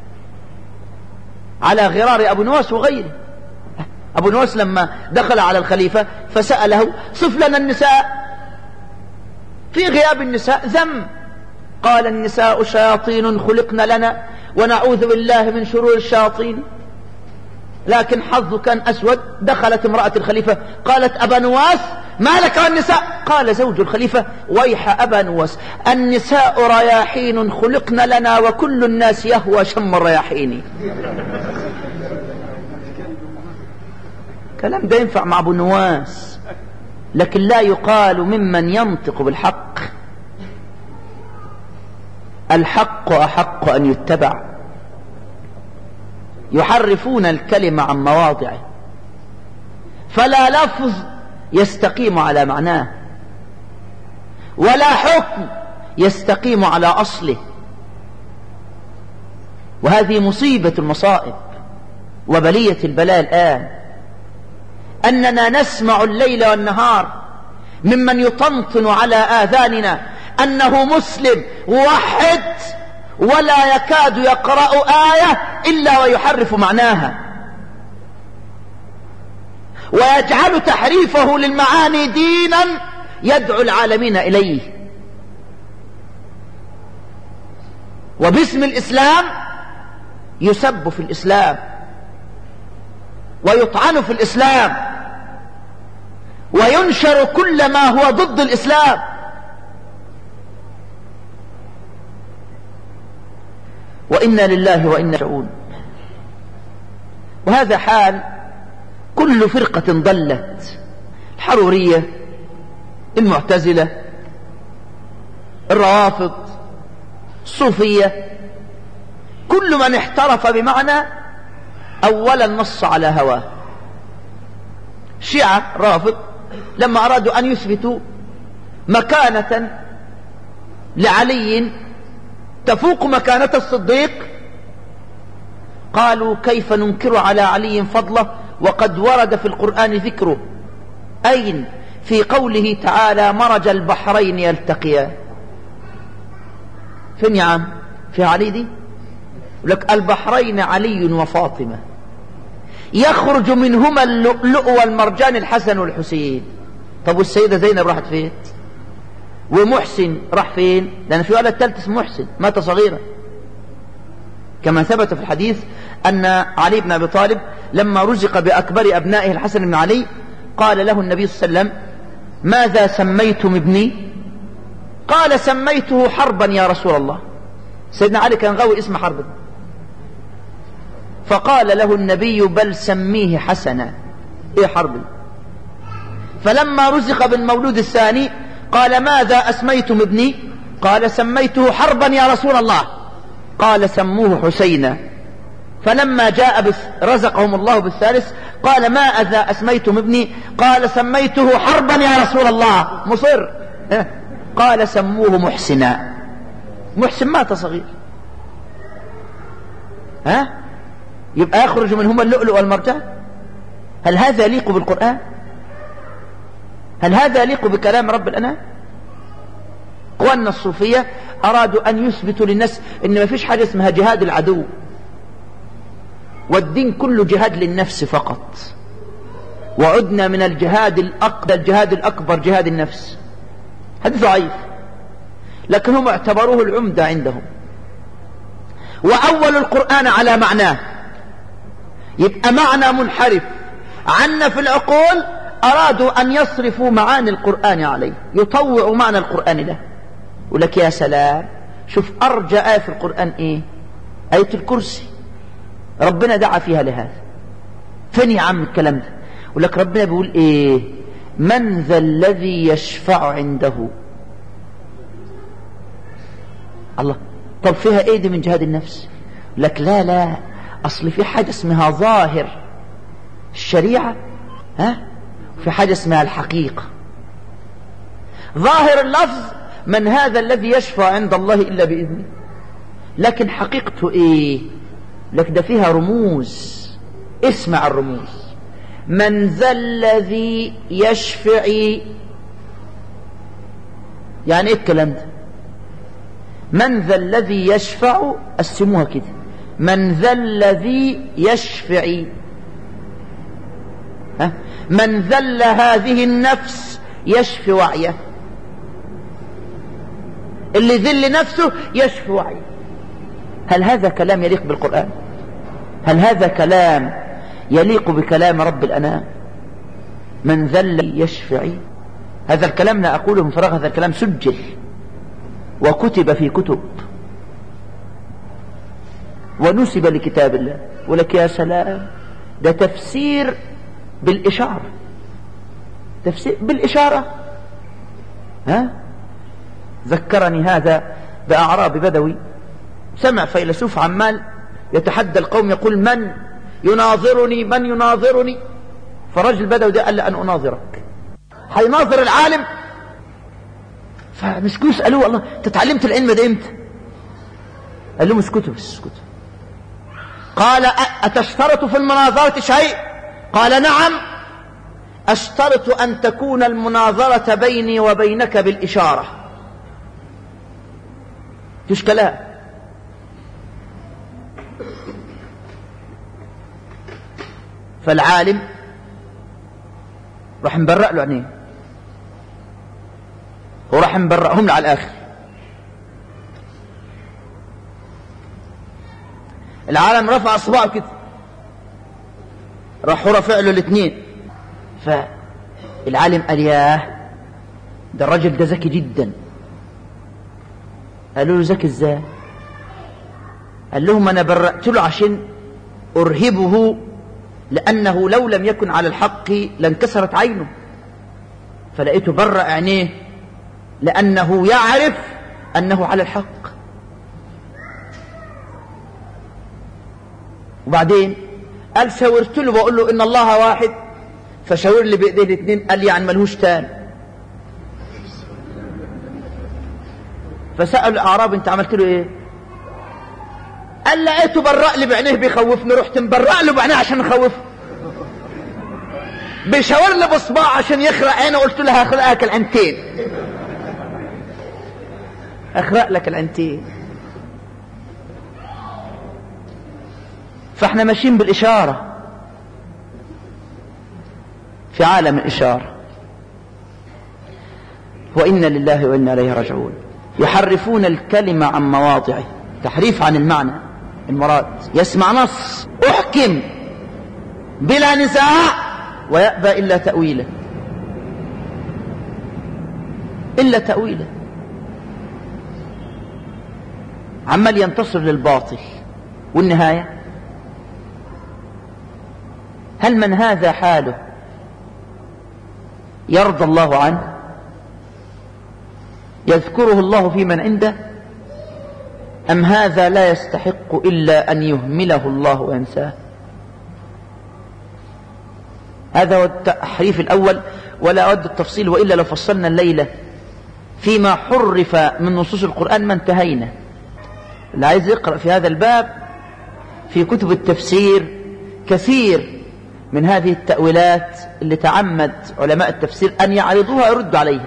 على غرار أبو نواس وغيره. أبو نواس لما دخل على الخليفة فسأله: صف لنا النساء. في غياب النساء ذم. قال: النساء شياطين خلقن لنا ونعوذ بالله من شرور الشياطين. لكن حظه كان أسود. دخلت امرأة الخليفة قالت: أبا نواس ما لك والنساء؟ قال زوج الخليفة: ويح أبا نواس، النساء رياحين خلقن لنا وكل الناس يهوى شم الرياحين. كلام ده ينفع مع أبو نواس، لكن لا يقال ممن ينطق بالحق. الحق أحق أن يتبع. يحرفون الكلمة عن مواضعه، فلا لفظ يستقيم على معناه، ولا حكم يستقيم على أصله. وهذه مصيبة المصائب وبلية البلاء الآن، أننا نسمع الليل والنهار ممن يطنطن على آذاننا أنه مسلم موحد، ولا يكاد يقرأ آية إلا ويحرف معناها، ويجعل تحريفه للمعاني دينا يدعو العالمين إليه، وباسم الإسلام يسب في الإسلام ويطعن في الإسلام وينشر كل ما هو ضد الإسلام. وإنا لله وإنا راجعون. وهذا حال كل فرقة ضلت: الحرورية، المعتزلة، الروافض، الصوفية، كل من احترف بمعنى أولا نص على هواه. الشيعة رافض لما أرادوا أن يثبتوا مكانة لعلي تفوق مكانة الصديق قالوا: كيف ننكر على علي فضله وقد ورد في القرآن ذكره؟ أين؟ في قوله تعالى: مرج البحرين يلتقيان. فين يا عم؟ في علي دي؟ لك البحرين علي وفاطمة، يخرج منهما اللؤلؤ والمرجان الحسن والحسين. طب والسيدة زينب راحت فين؟ ومحسن راح فين؟ لأن في ولد ثالث اسمه محسن مات صغيرا، كما ثبت في الحديث أن علي بن أبي طالب لما رزق بأكبر أبنائه الحسن بن علي قال له النبي صلى الله عليه وسلم: ماذا سميتم ابني؟ قال: سميته حربا يا رسول الله. سيدنا علي كان غاوي اسم حرب، فقال له النبي: بل سميه حسنا. ايه حربي؟ فلما رزق بالمولود الثاني قال: ماذا أسميتم ابني؟ قال: سميته حربا يا رسول الله. قال: سموه حسينا. فلما جاء رزقهم الله بالثالث قال: ماذا أسميتم ابني؟ قال: سميته حربا يا رسول الله. مصر. قال: سموه محسنا. محسن مات صغير. يبقى يخرج منهما اللؤلؤ والمرجان. هل هذا يليق بالقرآن؟ هل هذا يليق بكلام رب الأنام؟ قوانا الصوفية أرادوا أن يثبتوا للناس إن ما فيش حاجة اسمها جهاد العدو، والدين كله جهاد للنفس فقط، وعدنا من الجهاد الأكبر جهاد النفس. هذا ضعيف، لكن هم اعتبروه العمدة عندهم، وأول القرآن على معناه. يبقى معنى منحرف عنف العقول أرادوا أن يصرفوا معاني القرآن عليه، يطوعوا معنى القرآن له. ولك يا سلام، شوف أرجى آية في القرآن إيه؟ آية الكرسي. ربنا دعا فيها لهذا. فين يا عم الكلام ده؟ ولك ربنا بيقول إيه؟ من ذا الذي يشفع عنده. الله، طب فيها إيه دي من جهاد النفس؟ لك لا، أصل في حاجة اسمها ظاهر الشريعة، في حاجة اسمها الحقيقة. ظاهر اللفظ من هذا الذي يشفع عند الله إلا بإذنه، لكن حقيقته إيه؟ لك ده فيها رموز. اسمع الرموز. من ذا الذي يشفع، يعني إيه الكلام ده؟ من ذا الذي يشفع، قسموها كده، من ذا الذي يشفع، من ذل هذه النفس يشفي وعيه. اللي ذل نفسه يشفي وعيه. هل هذا كلام يليق بالقرآن؟ هل هذا كلام يليق بكلام رب الأنام؟ من ذل يشفع. هذا الكلام لا أقوله من فراغ، هذا الكلام سجل وكتب في كتب ونسب لكتاب الله. ولك يا سلام، ده تفسير بالإشارة، تفسير بالإشارة. ذكرني هذا بأعراب بدوي، سمع فيلسوف عمال يتحدى القوم يقول من يناظرني من يناظرني، فرجل بدوي ده قال أن أناظرك. هيناظر العالم، فمسكوا يسألوه الله تتعلمت العلم ده امتى؟ قال لهم اسكتوا بس اسكتوا. قال أتشترط في المناظرة شيء؟ قال نعم، أشترط أن تكون المناظرة بيني وبينك بالإشارة. فيش كلام. فالعالم راح مبرق له عينيه، وراح مبرقهم له على الآخر. العالم رفع أصبعه كده، راحوا رفع له الاثنين. فالعالم قال ياه، ده الرجل ده ذكي جدا. قالوا له ذكي ازاي؟ قال لهم انا برأت له عشان ارهبه، لانه لو لم يكن على الحق لانكسرت عينه، فلقيته برأ عينيه لانه يعرف انه على الحق. وبعدين قال شاورت له بقول له ان الله واحد، فشاور لي بايديه الاثنين، قال لي يعني ملهوش تاني. فسأل الأعراب انت عملت له ايه؟ قال لقيته برق لي بعينيه بيخوفني، رحت مبرق له بعينيه عشان اخوفه. بيشاور لي بصباع عشان يخرق عينه، قلت له هخرق لك العينتين، اخرق لك العينتين. فاحنا ماشيين بالإشارة في عالم الإشارة. وإنا لله وإنا إليه راجعون. يحرفون الكلمة عن مواضعه، تحريف عن المعنى المراد. يسمع نص أحكم بلا نزاع ويأبى إلا تأويله، إلا تأويله. عمال ينتصر للباطل. والنهاية هل من هذا حاله يرضى الله عنه؟ يذكره الله في من عنده؟ أم هذا لا يستحق إلا أن يهمله الله وينساه؟ هذا هو التحريف الأول، ولا أود التفصيل، وإلا لو فصلنا الليلة فيما حرف من نصوص القرآن ما انتهينا. اللي عايز يقرأ في هذا الباب في كتب التفسير كثير من هذه التأويلات اللي تعمد علماء التفسير أن يعرضوها ويردوا عليها.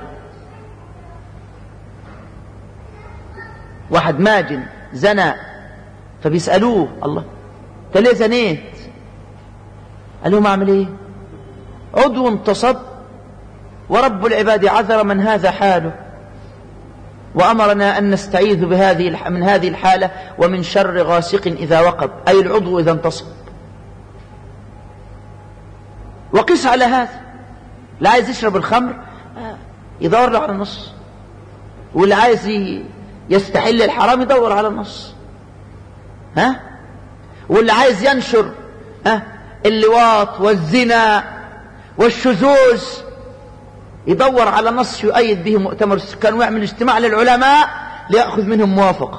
واحد ماجن زنى، فبيسألوه الله انت ليه زنيت؟ قال لهم اعمل ايه؟ عضو انتصب ورب العباد عذر من هذا حاله، وأمرنا أن نستعيذ من هذه الحالة ومن شر غاسق إذا وقب، أي العضو إذا انتصب. وقس على هذا، اللي عايز يشرب الخمر يدور له على النص، واللي عايز يستحل الحرام يدور على النص، واللي عايز ينشر اللواط والزنا والشذوذ يدور على نص يؤيد به مؤتمر السكان ويعمل اجتماع للعلماء ليأخذ منهم موافقة.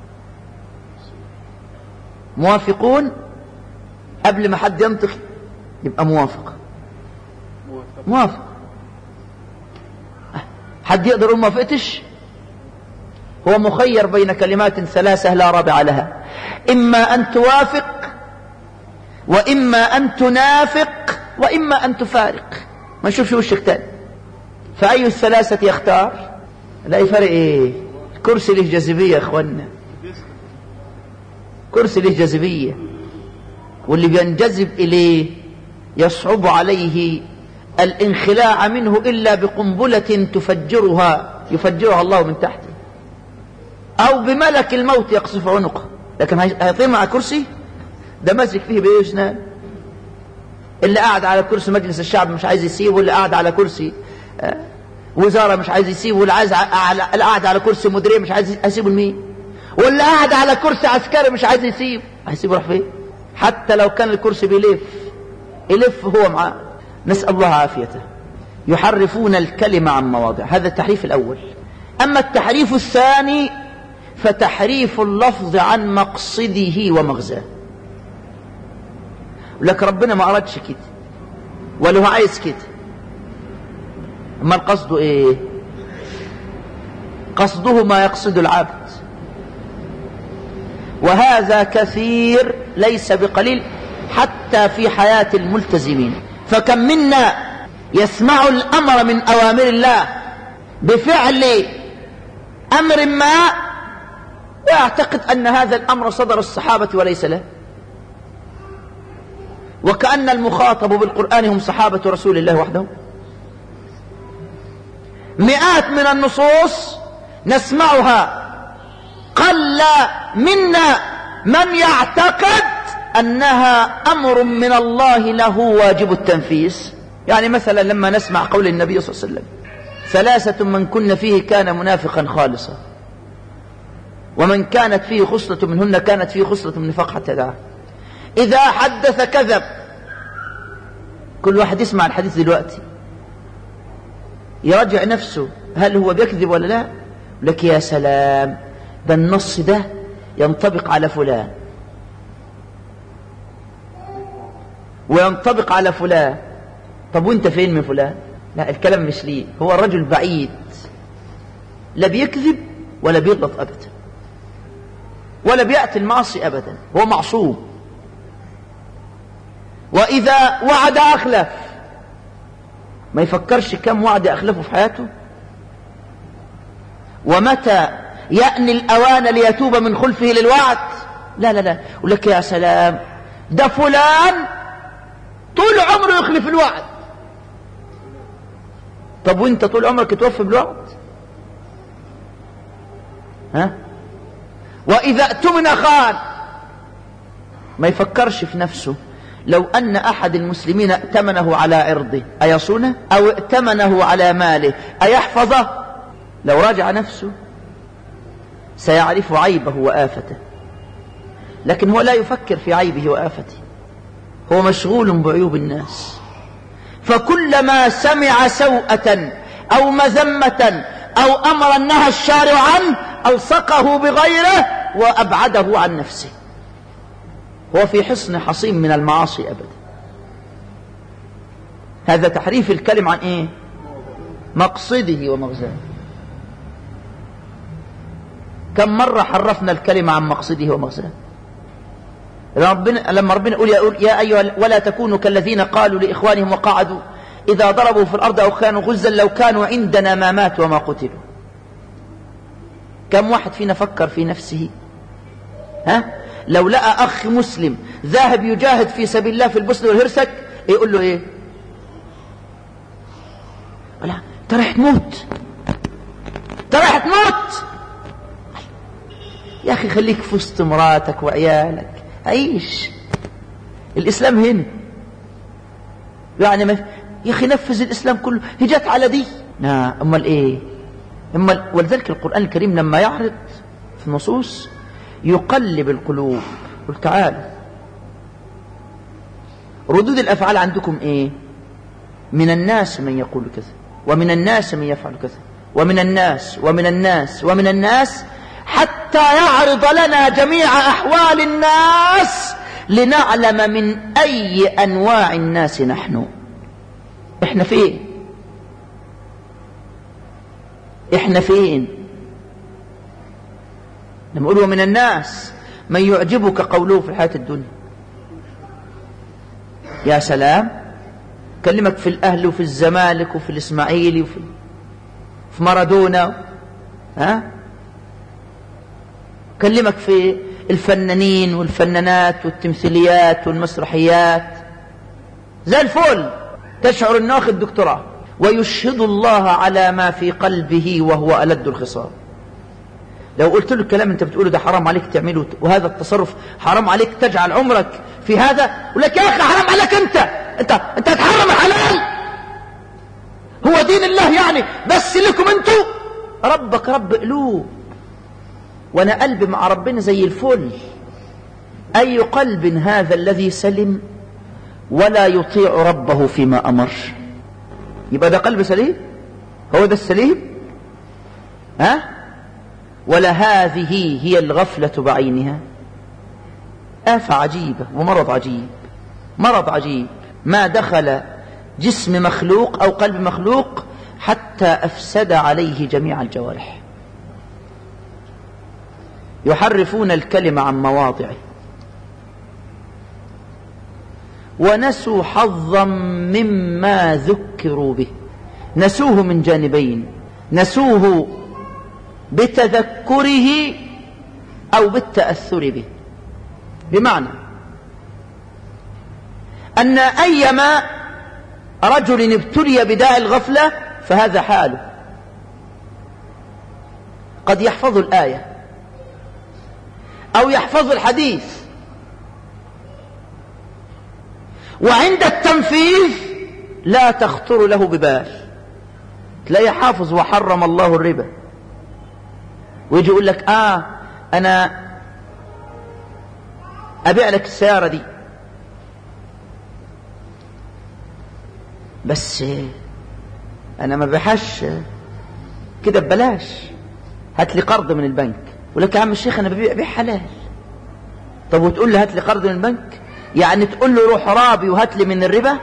موافقون قبل ما حد ينطق يبقى موافق. حد يقدر يقول ما وافقتش؟ هو مخير بين كلمات ثلاثة لا رابع لها، إما أن توافق وإما أن تنافق وإما أن تفارق، ما نشوفش وشك تاني. فأي الثلاثة يختار؟ لا فرق ايه؟ الكرسي له جاذبية يا اخوانا، كرسي له جاذبية، واللي بينجذب إليه يصعب عليه الانخلاع منه إلا بقنبلة يفجرها الله من تحته، أو بملك الموت يقصف عنقه. لكن هيطير مع كرسي ده ماسك فيه بإيه اسنان؟ اللي قاعد على كرسي مجلس الشعب مش عايز يسيبه، واللي قاعد على كرسي وزارة مش عايز يسيبه، واللي قاعد على كرسي مديرية مش عايز يسيبه لمين، واللي قاعد على كرسي عسكري مش عايز يسيبه، هيسيبه راح فين؟ حتى لو كان الكرسي يلف هو معاه. نسأل الله عافيته. يحرفون الكلمة عن مواضع، هذا التحريف الأول. أما التحريف الثاني فتحريف اللفظ عن مقصده ومغزاه. لك ربنا ما أردش كده ولا هو عايز كده، أما القصد إيه؟ قصده ما يقصد العبد، وهذا كثير ليس بقليل حتى في حياة الملتزمين. فكم منا يسمع الأمر من أوامر الله بفعل أمر ما ويعتقد أن هذا الأمر صدر الصحابة وليس له، وكأن المخاطب بالقرآن هم صحابة رسول الله وحده. مئات من النصوص نسمعها، قل منا من يعتقد أنها أمر من الله له واجب التنفيذ. يعني مثلا لما نسمع قول النبي صلى الله عليه وسلم: ثلاثة من كن فيه كان منافقا خالصا، ومن كانت فيه خصلة منهن كانت فيه خصلة من نفاق حتى دعاه. إذا حدث كذب. كل واحد يسمع الحديث دلوقتي يراجع نفسه، هل هو بيكذب ولا لا؟ لك يا سلام، ده النص ده ينطبق على فلان وينطبق على فلان. طب وانت فين من فلان؟ لا، الكلام مش ليه، هو الرجل بعيد، لا بيكذب ولا بيغلط أبدا ولا بيأتي المعصي أبدا، هو معصوم. وإذا وعد أخلف، ما يفكرش كم وعد أخلفه في حياته، ومتى يأني الأوان ليتوب من خلفه للوعد. لا لا لا، يقول لك يا سلام، ده فلان طول عمره يخلف الوعد. طب وانت طول عمرك توفي بالوعد؟ وإذا اؤتمن خان. ما يفكرش في نفسه، لو أن أحد المسلمين ائتمنه على عرضه أيصونه، أو ائتمنه على ماله أيحفظه؟ لو راجع نفسه سيعرف عيبه وآفته، لكن هو لا يفكر في عيبه وآفته، هو مشغول بعيوب الناس. فكلما سمع سوءة أو مذمة أو أمرا نهى الشارع عنه ألصقه بغيره وأبعده عن نفسه، هو في حصن حصين من المعاصي أبدا. هذا تحريف الكلم عن إيه؟ مقصده ومغزاه. كم مرة حرفنا الكلمة عن مقصده ومغزاه؟ لما ربنا يقول يا أيها ولا تكونوا كالذين قالوا لإخوانهم وقعدوا إذا ضربوا في الأرض أو كانوا غزا لو كانوا عندنا ما ماتوا وما قتلوا. كم واحد فينا فكر في نفسه؟ لو لقى أخ مسلم ذاهب يجاهد في سبيل الله في البوسنة والهرسك يقول له إيه؟ لا، أنت رايح تموت، أنت رايح تموت. يا أخي خليك في وسط مراتك وعيالك، عيش. الإسلام هنا يعني ما يا أخي نفذ الإسلام كله، هي جت على دي. أمال إيه؟ ولذلك القرآن الكريم لما يعرض في النصوص يقلب القلوب. قل تعالوا ردود الأفعال عندكم إيه؟ من الناس من يقول كذا، ومن الناس من يفعل كذا، ومن الناس ومن الناس ومن الناس، حتى يعرض لنا جميع أحوال الناس لنعلم من أي أنواع الناس نحن. إحنا فين؟ إحنا فين؟ لما يقولوا من الناس من يعجبك قوله في الحياة الدنيا، يا سلام، كلمك في الأهل وفي الزمالك وفي الإسماعيلي وفي مارادونا، كلمك في الفنانين والفنانات والتمثيليات والمسرحيات زي الفل، تشعر انه اخذ دكتوراه، ويشهد الله على ما في قلبه وهو ألد الخصام. لو قلت له الكلام انت بتقوله ده حرام عليك تعمله، وهذا التصرف حرام عليك تجعل عمرك في هذا، يقول لك يا اخي حرام عليك، انت تحرم الحلال، هو دين الله يعني بس لكم انتوا؟ ربك رب قلوب، وانا قلبي مع ربنا زي الفل. اي قلب هذا الذي سلم ولا يطيع ربه فيما امر؟ يبقى ده قلب سليم؟ هو ده السليم؟ ولا هذه هي الغفلة بعينها؟ آفة عجيبة ومرض عجيب، مرض عجيب ما دخل جسم مخلوق أو قلب مخلوق حتى أفسد عليه جميع الجوارح. يحرفون الكلمة عن مواضعه، ونسوا حظا مما ذكروا به. نسوه من جانبين، نسوه بتذكره أو بالتأثر به، بمعنى أن أيما رجل ابتلي بداء الغفلة فهذا حاله. قد يحفظ الآية أو يحفظ الحديث، وعند التنفيذ لا تخطر له ببال، تلاقيه حافظ وحرم الله الربا، ويجي يقول لك أنا أبيع لك السيارة دي بس أنا ما ببيعهاش كده ببلاش، هات لي قرض من البنك. يقول لك يا عم الشيخ أنا ببيع حلال. طب وتقول له هات لي قرض من البنك؟ يعني تقول له روح رابي وهات لي من الربا؟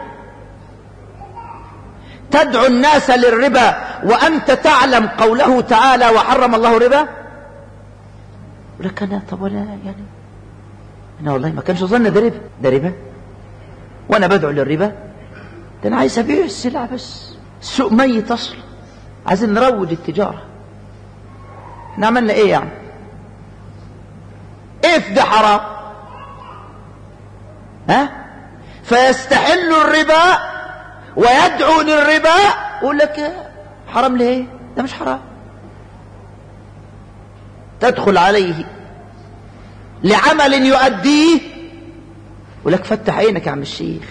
تدعو الناس للربا وأنت تعلم قوله تعالى وحرم الله الربا؟ يقول لك أنا طب ولا يعني أنا والله ما كانش ظن ده ربا، ده ربا وأنا بدعو للربا؟ ده أنا عايز أبيع السلعة بس، السوق ميت أصلا، عايزين نروج التجارة. احنا عملنا إيه يعني؟ إيه في ده حرام؟ فيستحل الربا ويدعو للربا، يقول لك حرام ليه؟ ده مش حرام. تدخل عليه لعمل يؤديه، يقول لك فتح عينك يا عم الشيخ،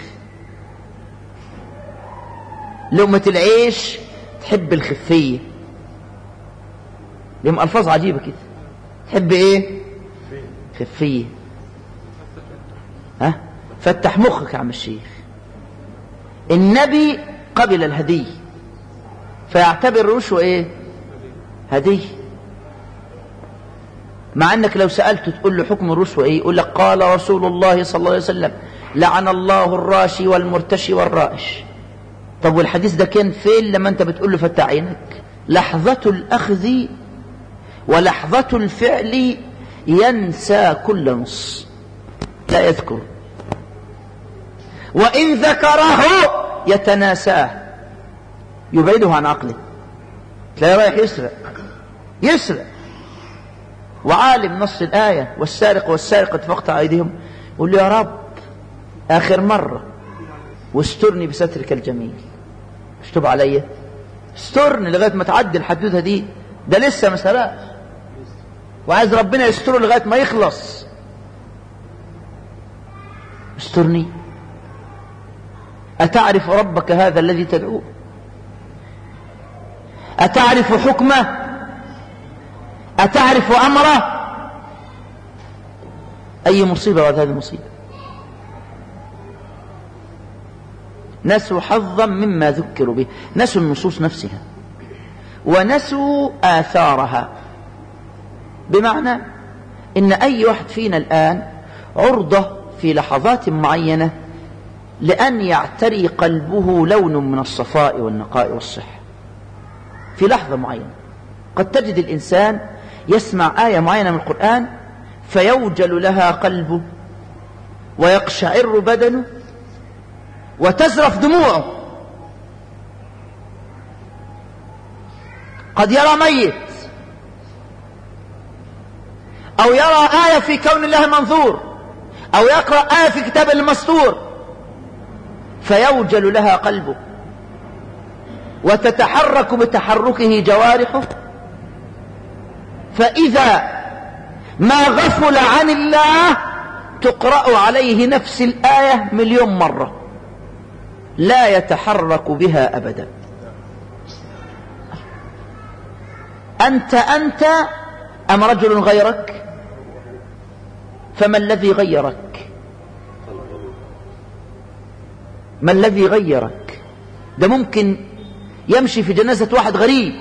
لقمة العيش تحب الخفية، لهم ألفاظ عجيبة كده، تحب ايه؟ خفية. فتح مخك يا عم الشيخ. النبي قبل الهدية فيعتبر الرشوة ايه؟ هدية، مع انك لو سألته تقول له حكم الرشوة ايه؟ يقول لك قال رسول الله صلى الله عليه وسلم لعن الله الراشي والمرتشي والرائش. طب والحديث ده كان فين لما انت بتقول له فتح عينك؟ لحظة الأخذ ولحظة الفعل ينسى كل نص، لا يذكر، وإن ذكره يتناساه، يبعده عن عقله. تلاقيه رايح يسرق وعالم نص الآية والسارق والسارقة فاقطعوا أيديهم، يقول له يا رب آخر مرة واسترني بسترك الجميل، اشتب علي، استرني لغاية ما تعدي الحدودة دي، ده لسه ما سرقش وعايز ربنا يستره لغاية ما يخلص. استرني أتعرف ربك هذا الذي تدعوه؟ أتعرف حكمه؟ أتعرف أمره؟ أي مصيبة بعد هذه المصيبة. نسوا حظا مما ذكروا به، نسوا النصوص نفسها ونسوا آثارها. بمعنى إن أي واحد فينا الآن عرضة في لحظات معينة لأن يعتري قلبه لون من الصفاء والنقاء والصحة. في لحظة معينة قد تجد الإنسان يسمع آية معينة من القرآن فيوجل لها قلبه ويقشعر بدنه وتزرف دموعه. قد يرى ميت أو يرى آية في كون الله منظور أو يقرأ آية في كتاب المسطور فيوجل لها قلبه وتتحرك بتحركه جوارحه، فإذا ما غفل عن الله تقرأ عليه نفس الآية 1,000,000 مرة لا يتحرك بها أبدا. أنت أم رجل غيرك؟ فما الذي غيرك؟ ما الذي غيرك؟ ده ممكن يمشي في جنازة واحد غريب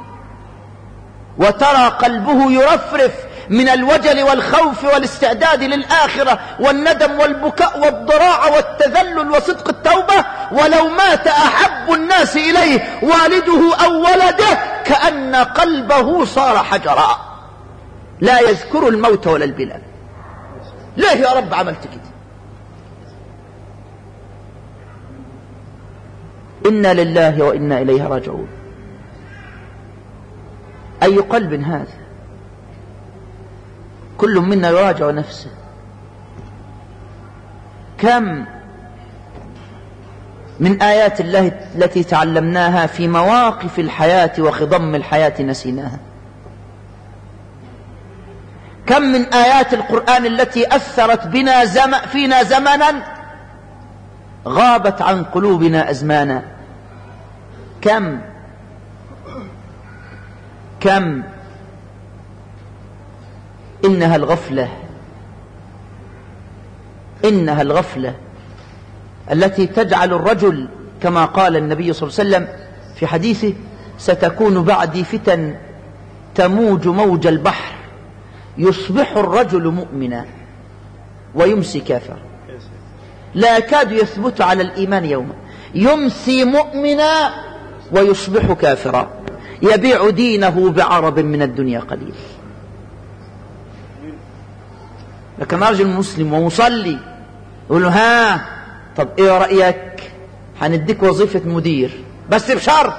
وترى قلبه يرفرف من الوجل والخوف والاستعداد للآخرة والندم والبكاء والضراعة والتذلل وصدق التوبة، ولو مات أحب الناس إليه والده أو ولده كأن قلبه صار حجرا لا يذكر الموت ولا البلاد. ليه يا رب عملت كده؟ إنا لله وإنا إليه راجعون. أي قلب هذا؟ كل منا يراجع نفسه. كم من آيات الله التي تعلمناها في مواقف الحياة وخضم الحياة نسيناها. كم من آيات القرآن التي أثرت بنا فينا زمنا غابت عن قلوبنا أزمانا. كم إنها الغفلة التي تجعل الرجل كما قال النبي صلى الله عليه وسلم في حديثه: ستكون بعدي فتن تموج موج البحر يصبح الرجل مؤمنا ويمسي كافرا، لا يكاد يثبت على الإيمان يوما، يمسي مؤمنا ويصبح كافرا، يبيع دينه بعرض من الدنيا قليل. لكن رجل مسلم ومصلي يقول له: ها طب ايه رأيك؟ هنديك وظيفة مدير بس بشرط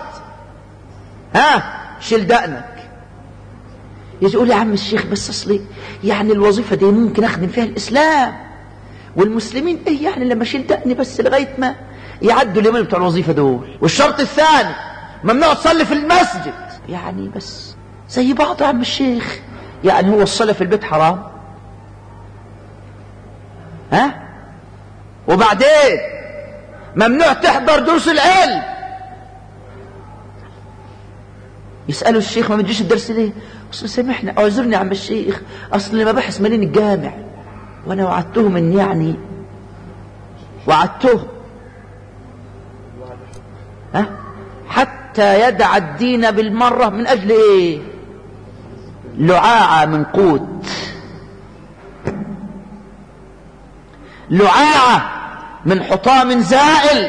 شيل دقنك. يقول: يا عم الشيخ بس اصلي يعني الوظيفة دي ممكن اخدم فيها الاسلام والمسلمين، ايه يعني لما اشيل دقني بس لغاية ما يعدوا اليومين بتوع الوظيفة دول. والشرط الثاني ممنوع تصلي في المسجد. يعني بس زي بعض يا عم الشيخ، يعني هو الصلاة في البيت حرام؟ وبعدين ممنوع تحضر دروس العلم. يسألوا الشيخ: ما بتجيش الدرس ليه؟ اصل سامحنا اعذرني يا عم الشيخ، اصل المباحث مالين الجامع وانا وعدتهم ان يعني وعدتهم حتى يدع الدين بالمرة من اجل ايه؟ لعاعة من قوت، لعاعة من حطام زائل،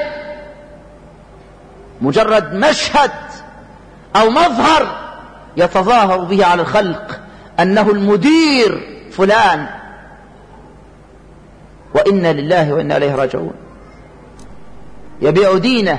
مجرد مشهد أو مظهر يتظاهر به على الخلق أنه المدير فلان. وإنا لله وإنا إليه راجعون. يبيع دينه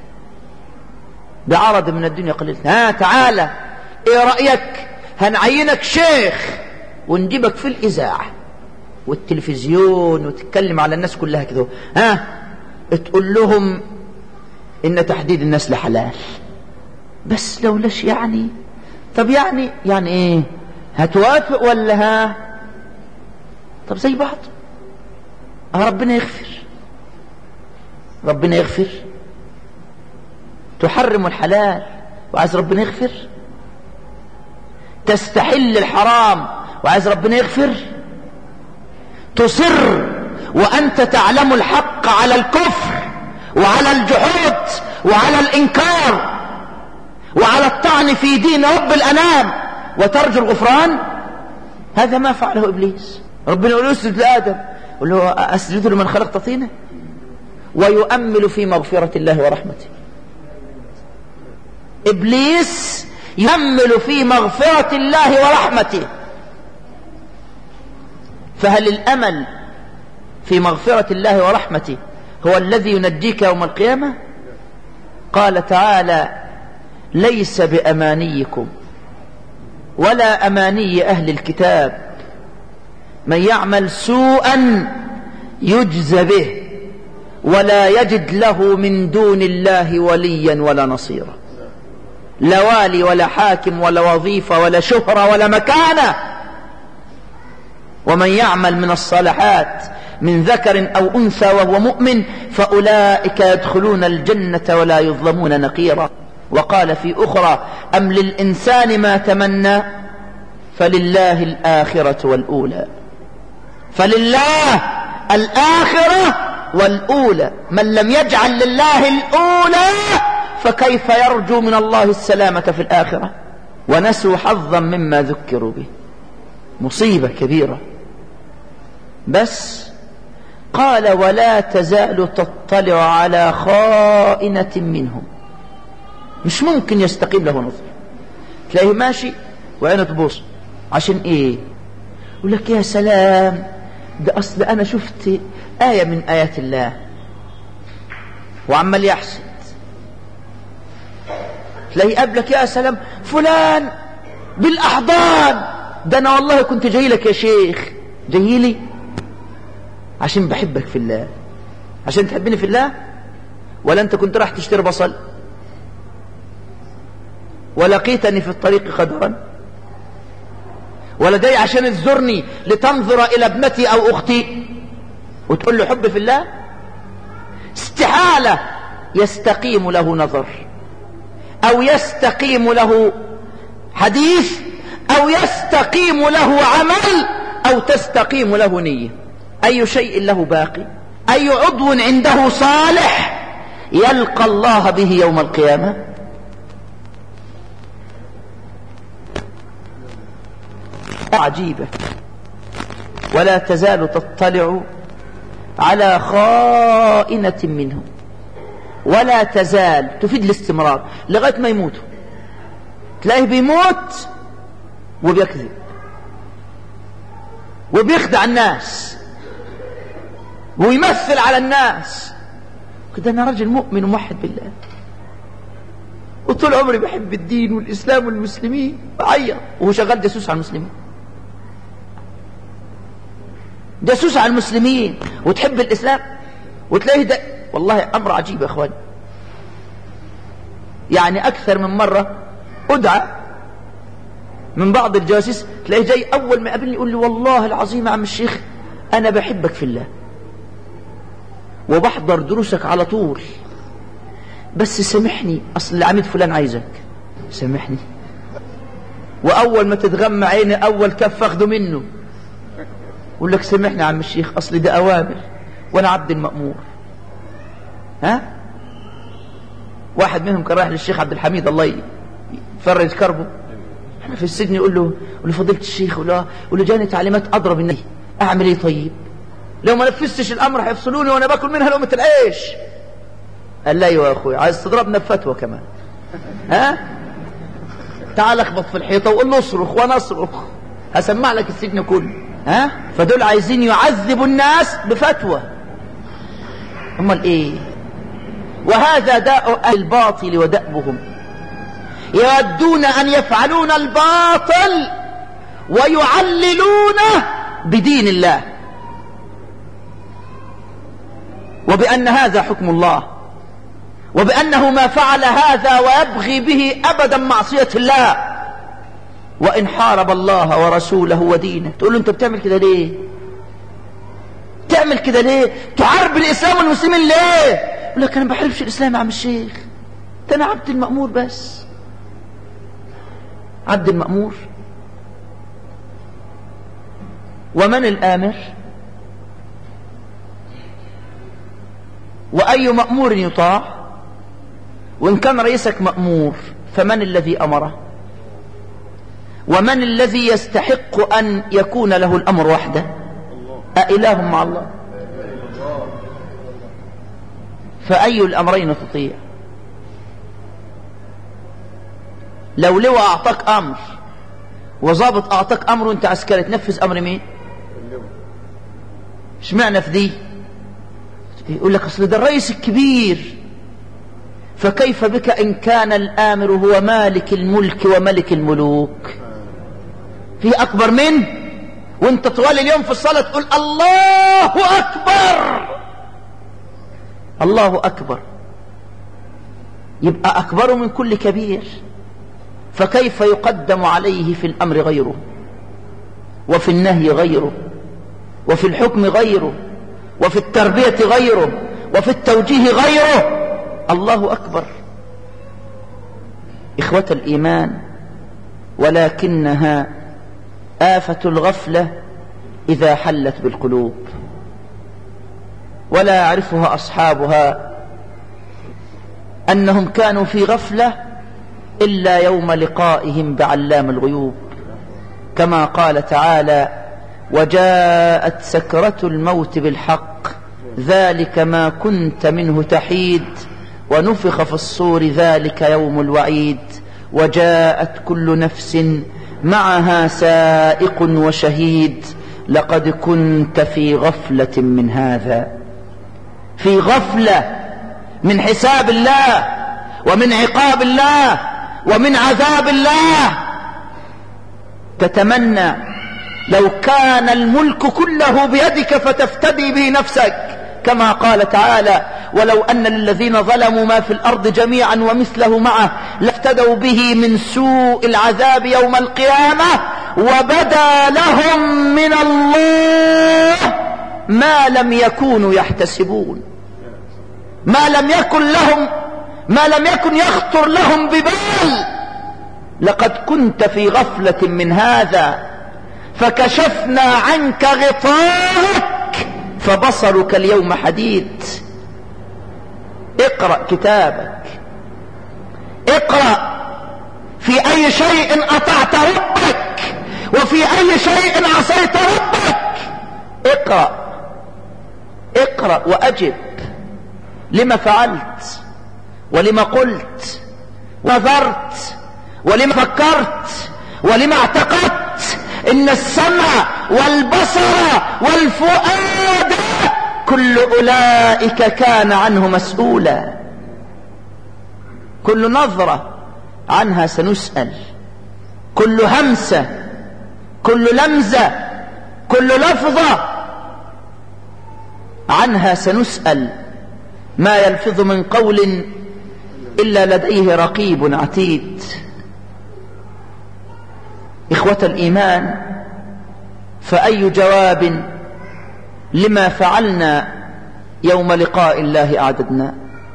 بعرض من الدنيا قليل. تعالى ايه رأيك؟ هنعينك شيخ ونجيبك في الإذاعة والتلفزيون وتتكلم على الناس كلها كده، تقول لهم إن تحديد النسل حلال، بس لولاش يعني. طب يعني ايه؟ هتوافق ولا طب زي بعض. ربنا يغفر. ربنا يغفر؟ تحرم الحلال وعايز ربنا يغفر؟ تستحل الحرام وعايز ربنا يغفر؟ تصر وأنت تعلم الحق على الكفر وعلى الجحود وعلى الإنكار وعلى الطعن في دين رب الأنام وترجو الغفران؟ هذا ما فعله إبليس. ربنا يقول اسجد لآدم، يقول له أسجد لمن خلقت طينا؟ ويؤمل في مغفرة الله ورحمته. إبليس يؤمل في مغفرة الله ورحمته. فهل الأمل في مغفرة الله ورحمته هو الذي ينجيك يوم القيامة؟ قال تعالى: ليس بأمانيكم ولا أماني أهل الكتاب، من يعمل سوءا يجز به ولا يجد له من دون الله وليا ولا نصيرا. لا والي ولا حاكم ولا وظيفة ولا شهرة ولا مكانة. ومن يعمل من الصالحات من ذكر أو أنثى وهو مؤمن فأولئك يدخلون الجنة ولا يظلمون نقيرا. وقال في أخرى: أم للإنسان ما تمنى فلله الآخرة والأولى. فلله الآخرة والأولى. من لم يجعل لله الأولى فكيف يرجو من الله السلامة في الآخرة؟ ونسوا حظا مما ذكروا به. مصيبة كبيرة. بس قال: ولا تزال تطلع على خائنة منهم. مش ممكن يستقيم له نظر. تلاقيه ماشي وعينه تبوص. عشان ايه؟ يقول لك يا سلام، ده أصل أنا شفت آية من آيات الله، وعمال يحسد. تلاقيه قبلك: يا سلام فلان بالأحضان، ده أنا والله كنت جاي لك يا شيخ. جاي لي عشان بحبك في الله؟ عشان تحبني في الله؟ ولا أنت كنت راح تشتري بصل ولقيتني في الطريق قدرا؟ ولا جاي عشان تزورني لتنظر إلى ابنتي أو أختي وتقول له حب في الله؟ استحالة يستقيم له نظر، أو يستقيم له حديث، أو يستقيم له عمل، أو تستقيم له نية. أي شيء له باقي؟ أي عضو عنده صالح يلقى الله به يوم القيامة؟ عجيبة. ولا تزال تطلع على خائنة منهم. ولا تزال تفيد الاستمرار لغاية ما يموتوا. تلاقيه بيموت وبيكذب وبيخدع الناس ويمثل على الناس كده: أنا رجل مؤمن وموحد بالله وطول عمري بحب الدين والإسلام والمسلمين، بعيط وهو شغال جاسوس على المسلمين. جاسوس على المسلمين وتحب الإسلام وتلاقيه ده. والله أمر عجيب يا أخواني. يعني أكثر من مرة أدعى من بعض الجواسيس، تلاقيه جاي أول ما يقابلني يقول لي: والله العظيم يا عم الشيخ أنا بحبك في الله وبحضر دروسك على طول، بس سامحني أصل العميد فلان عايزك. سامحني. وأول ما تتغمى عيني أول كف أخده منه يقول لك: سامحني يا عم الشيخ أصل ده أوامر وأنا عبد المأمور. ها؟ واحد منهم كان رايح للشيخ عبد الحميد الله يفرج كربه، احنا في السجن، يقول له فضيلة الشيخ، يقول له جاني تعليمات أضرب النبي، أعمل إيه طيب؟ لو ما نفذتش الأمر هيفصلوني وأنا باكل منها لقمة العيش. قال: لا يا أخوي، عايز تضربنا بفتوى كمان؟ ها؟ تعال اخبط في الحيطة وقول له اصرخ وأنا أصرخ، هسمع لك السجن كله. ها؟ فدول عايزين يعذبوا الناس بفتوى. امال ايه؟ وهذا داء أهل الباطل ودأبهم، يودون أن يفعلون الباطل ويعللونه بدين الله وبأن هذا حكم الله وبأنه ما فعل هذا ويبغي به أبدا معصية الله وإن حارب الله ورسوله ودينه. تقول له: أنت بتعمل كده ليه؟ تعمل كده ليه؟ تعرب الإسلام والمسلمين ليه؟ يقول لك أنا ما بحرمش الإسلام يا عم الشيخ، ده أنا عبد المأمور بس. عبد المأمور. ومن الآمر؟ وأي مأمور يطاع؟ وإن كان رئيسك مأمور فمن الذي أمره؟ ومن الذي يستحق أن يكون له الأمر وحده؟ أإله مع الله؟ فأي الأمرين تطيع؟ لو لواء أعطاك أمر وضابط أعطاك أمر وأنت عسكري، تنفذ أمر مين؟ ايش معنى في دي؟ يقول لك أصل ده الرئيس الكبير. فكيف بك إن كان الآمر هو مالك الملك وملك الملوك؟ في أكبر منه؟ وانت طوال اليوم في الصلاة تقول الله أكبر الله أكبر، يبقى أكبر من كل كبير. فكيف يقدم عليه في الأمر غيره، وفي النهي غيره، وفي الحكم غيره، وفي التربية غيره، وفي التوجيه غيره؟ الله أكبر. إخوة الإيمان، ولكنها آفة الغفلة إذا حلت بالقلوب، ولا يعرفها أصحابها أنهم كانوا في غفلة إلا يوم لقائهم بعلام الغيوب، كما قال تعالى: وجاءت سكرة الموت بالحق ذلك ما كنت منه تحيد ونفخ في الصور ذلك يوم الوعيد وجاءت كل نفس معها سائق وشهيد لقد كنت في غفلة من هذا. في غفلة من حساب الله ومن عقاب الله ومن عذاب الله. تتمنى لو كان الملك كله بيدك فتفتدي به نفسك، كما قال تعالى: ولو أن للذين ظلموا ما في الأرض جميعا ومثله معه لافتدوا به من سوء العذاب يوم القيامة وبدا لهم من الله ما لم يكونوا يحتسبون. ما لم يكن يخطر لهم ببال. لقد كنت في غفلة من هذا فكشفنا عنك غطاءك فبصرك اليوم حديد. اقرأ كتابك، اقرأ في أي شيء أطعت ربك وفي أي شيء عصيت ربك. اقرأ وأجب لما فعلت ولما قلت ونظرت ولما فكرت ولما اعتقدت. إن السمع والبصر والفؤاد كل أولئك كان عنه مسؤولا. كل نظرة عنها سنسأل، كل همسة، كل لمزة، كل لفظة عنها سنسأل. ما يلفظ من قول إلا لديه رقيب عتيد. إخوة الإيمان، فأي جواب لما فعلنا يوم لقاء الله أعددنا؟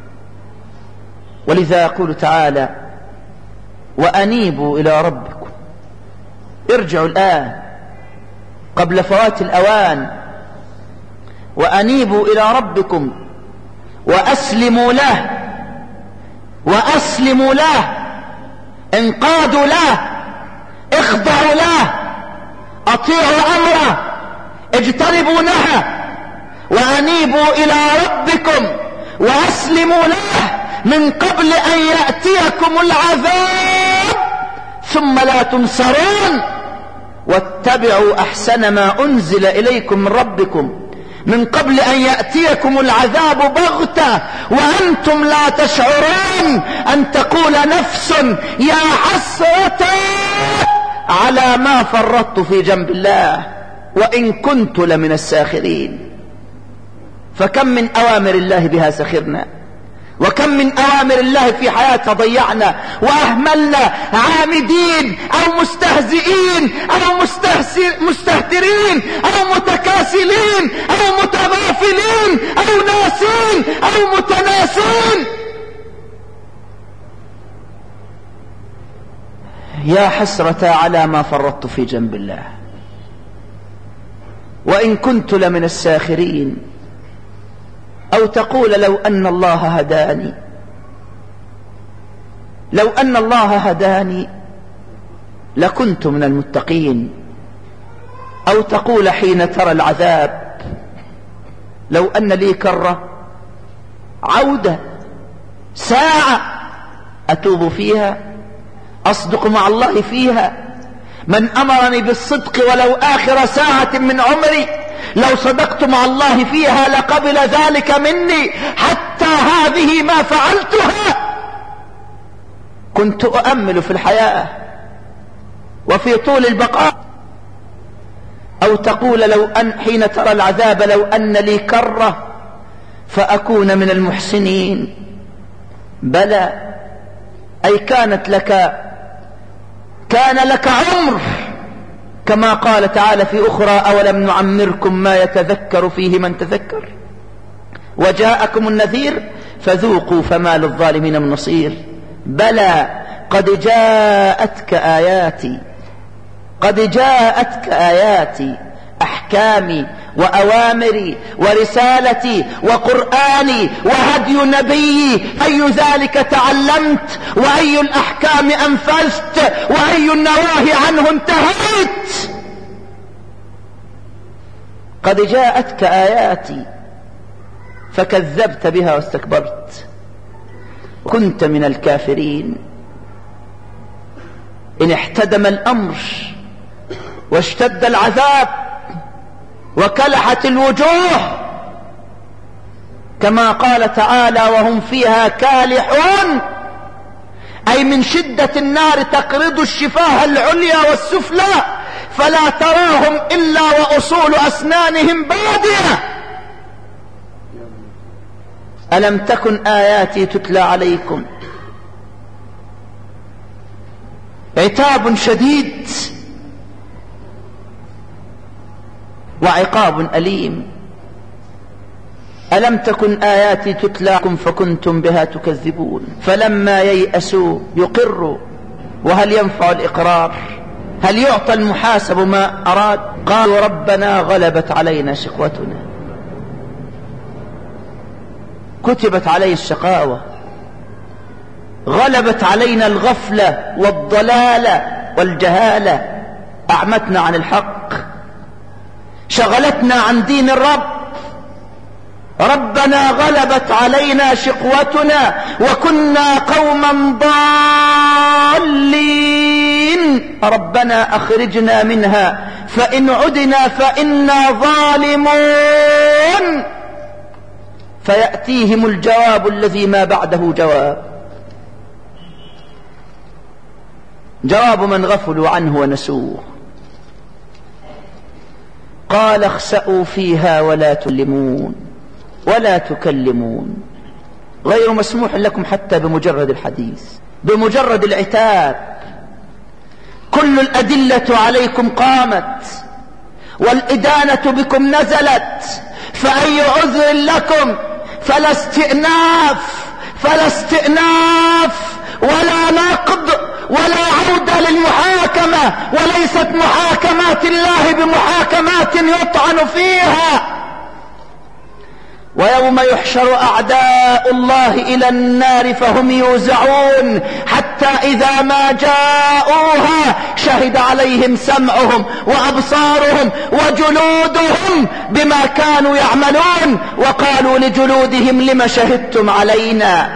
ولذا يقول تعالى: وأنيبوا إلى ربكم. ارجعوا الآن قبل فوات الأوان. وأنيبوا إلى ربكم وأسلموا له، وأسلموا له، انقادوا له، اخضعوا له، اطيعوا امره، اجتنبوا نهيه. وانيبوا الى ربكم واسلموا له من قبل ان ياتيكم العذاب ثم لا تنصرون. واتبعوا احسن ما انزل اليكم من ربكم من قبل ان ياتيكم العذاب بغته وانتم لا تشعرون، ان تقول نفس يا حسرة على ما فرطت في جنب الله وإن كنت لمن الساخرين. فكم من أوامر الله بها سخرنا، وكم من أوامر الله في حياتنا ضيعنا وأهملنا، عامدين أو مستهزئين أو مستهترين أو متكاسلين أو متغافلين أو ناسين أو متناسين. يا حسرة على ما فرطت في جنب الله، وإن كنت لمن الساخرين. أو تقول لو أن الله هداني، لو أن الله هداني لكنت من المتقين. أو تقول حين ترى العذاب لو أن لي كرة عودة ساعة أتوب فيها أصدق مع الله فيها. من أمرني بالصدق ولو آخر ساعة من عمري لو صدقت مع الله فيها لقبل ذلك مني، حتى هذه ما فعلتها. كنت أؤمل في الحياة وفي طول البقاء. أو تقول لو أن حين ترى العذاب لو أن لي كرة فأكون من المحسنين. بلى، أي كان لك عمر، كما قال تعالى في أخرى أولم نعمركم ما يتذكر فيه من تذكر وجاءكم النذير فذوقوا فما للظالمين من نصير. بلى، قد جاءتك آياتي أحكامي وأوامري ورسالتي وقرآني وهدي نبيي، أي ذلك تعلمت وأي الأحكام أنفذت وأي النواهي عنه انتهيت. قد جاءتك آياتي فكذبت بها واستكبرت كنت من الكافرين. إن احتدم الأمر واشتد العذاب وكلحت الوجوه كما قال تعالى وهم فيها كالحون، أي من شدة النار تقرض الشفاه العليا والسفلى فلا تراهم إلا وأصول أسنانهم بادية. ألم تكن آياتي تتلى عليكم عتاب شديد وعقاب أليم. ألم تكن آياتي تتلى عليكم فكنتم بها تكذبون. فلما ييأسوا يقروا، وهل ينفع الإقرار؟ هل يعطى المحاسب ما أراد؟ قالوا ربنا غلبت علينا شقوتنا، كتبت علينا الشقاوة، غلبت علينا الغفلة والضلالة والجهالة، أعمتنا عن الحق، شغلتنا عن دين الرب. ربنا غلبت علينا شقوتنا وكنا قوما ضالين، ربنا أخرجنا منها فإن عدنا فإنا ظالمون. فيأتيهم الجواب الذي ما بعده جواب من غفلوا عنه ونسوه. قال اخسأوا فيها ولا تلمون ولا تكلمون. غير مسموح لكم حتى بمجرد الحديث، بمجرد العتاب. كل الأدلة عليكم قامت والإدانة بكم نزلت، فأي عذر لكم؟ فلا استئناف ولا نقض ولا عودة للمحاكمة، وليست محاكمات الله بمحاكمات يطعن فيها. ويوم يحشر أعداء الله إلى النار فهم يوزعون حتى إذا ما جاءوها شهد عليهم سمعهم وأبصارهم وجلودهم بما كانوا يعملون، وقالوا لجلودهم لم شهدتم علينا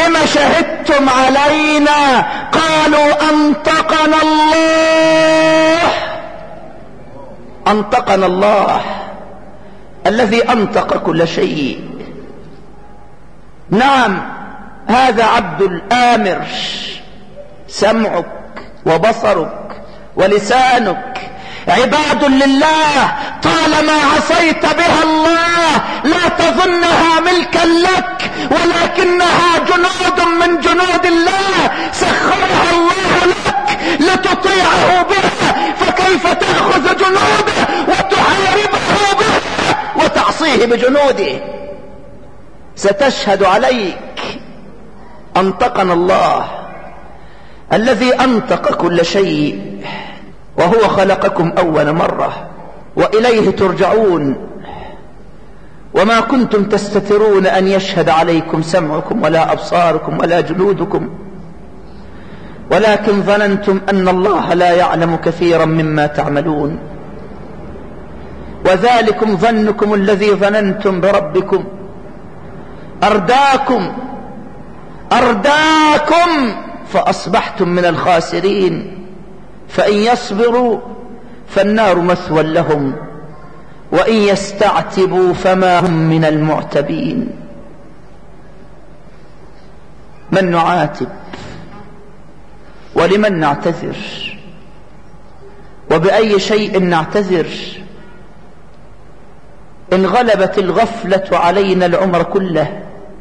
قالوا أنطقنا الله الذي أنطق كل شيء. نعم، هذا عبد الآمر، سمعك وبصرك ولسانك عباد لله طالما عصيت بها الله لا تظنها ملكا لك، ولكنها جنود من جنود الله سخرها الله لك لتطيعه بها، فكيف تأخذ جنوده وتحاربه بها وتعصيه بجنوده؟ ستشهد عليك. أنطقنا الله الذي أنطق كل شيء، وهو خلقكم أول مرة وإليه ترجعون، وما كنتم تستترون أن يشهد عليكم سمعكم ولا أبصاركم ولا جلودكم، ولكن ظننتم أن الله لا يعلم كثيرا مما تعملون، وذلكم ظنكم الذي ظننتم بربكم أرداكم فأصبحتم من الخاسرين. فإن يصبروا فالنار مثوى لهم، وإن يستعتبوا فما هم من المعتبين. من نعاتب ولمن نعتذر وبأي شيء نعتذر؟ إن غلبت الغفلة علينا العمر كله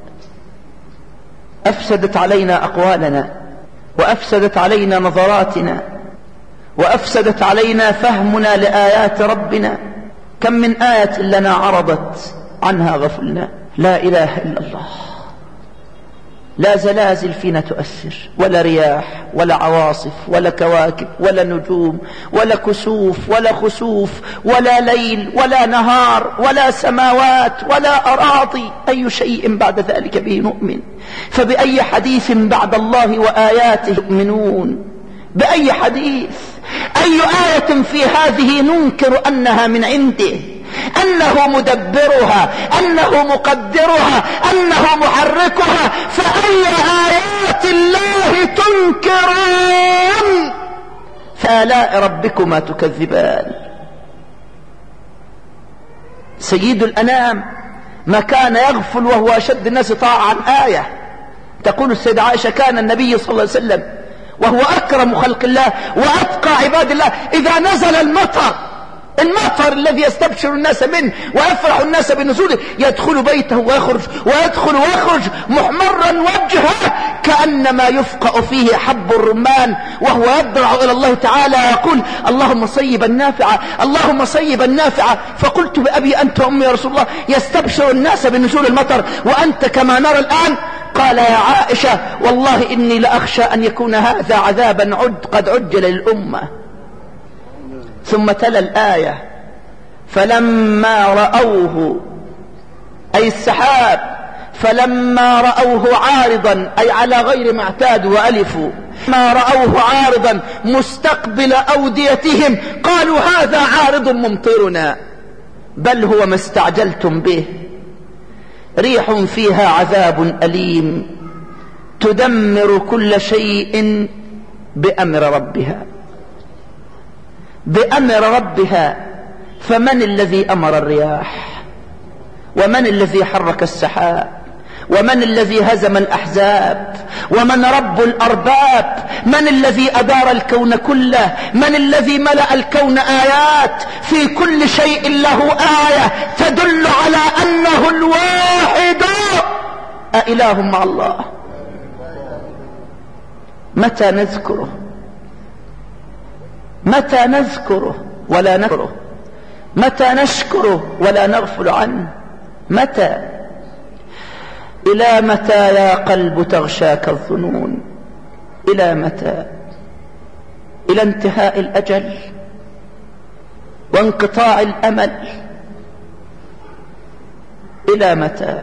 أفسدت علينا أقوالنا، وأفسدت علينا نظراتنا، وأفسدت علينا فهمنا لآيات ربنا. كم من آية لنا عرضت عنها غفلنا. لا إله إلا الله. لا زلازل فينا تؤثر، ولا رياح، ولا عواصف، ولا كواكب، ولا نجوم، ولا كسوف، ولا خسوف، ولا ليل، ولا نهار، ولا سماوات، ولا أراضي. أي شيء بعد ذلك به نؤمن؟ فبأي حديث بعد الله وآياته يؤمنون؟ بأي حديث؟ أي آية في هذه ننكر أنها من عنده، أنه مدبرها، أنه مقدرها، أنه محركها؟ فأي آيات الله تنكرون؟ فآلاء ربكما تكذبان. سيد الأنام ما كان يغفل وهو أشد الناس طاعة عن آية. تقول السيدة عائشة: كان النبي صلى الله عليه وسلم وهو أكرم خلق الله وأتقى عباد الله إذا نزل المطر الذي يستبشر الناس منه ويفرح الناس بنزوله، يدخل بيته ويخرج ويدخل ويخرج محمرا وجهه كأنما يفقأ فيه حب الرمان، وهو يضرع إلى الله تعالى يقول: اللهم صيبا نافعا، اللهم صيبا نافعا. فقلت بأبي أنت وأمي يا رسول الله، يستبشر الناس بنزول المطر وأنت كما نرى الآن؟ قال: يا عائشة والله إني لأخشى أن يكون هذا عذابا قد عجل للأمة. ثم تلا الآية: فلما رأوه، أي السحاب، فلما رأوه عارضا، أي على غير ما اعتادوا وألفوا، ما رأوه عارضا مستقبل أوديتهم قالوا هذا عارض ممطرنا، بل هو ما استعجلتم به، ريح فيها عذاب أليم تدمر كل شيء بأمر ربها. فمن الذي أمر الرياح؟ ومن الذي حرك السحاب؟ ومن الذي هزم الأحزاب؟ ومن رب الأرباب؟ من الذي أدار الكون كله؟ من الذي ملأ الكون آيات؟ في كل شيء له آية تدل على أنه الواحد. أإله مع الله؟ متى نذكره؟ متى نذكره ولا نذكره؟ متى نشكره ولا نغفل عنه؟ متى؟ إلى متى يا قلب تغشاك الظنون؟ إلى متى؟ إلى انتهاء الأجل وانقطاع الأمل؟ إلى متى؟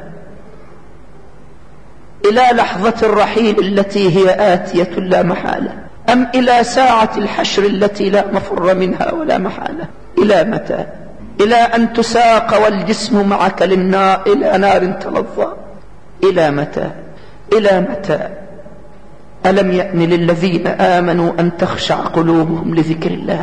إلى لحظة الرحيل التي هي آتية لا محالة، أم إلى ساعة الحشر التي لا مفر منها ولا محالة؟ إلى متى؟ إلى أن تساق والجسم معك للنار، إلى نار تلظى؟ إلى متى؟ إلى متى؟ ألم يأن للذين آمنوا أن تخشع قلوبهم لذكر الله؟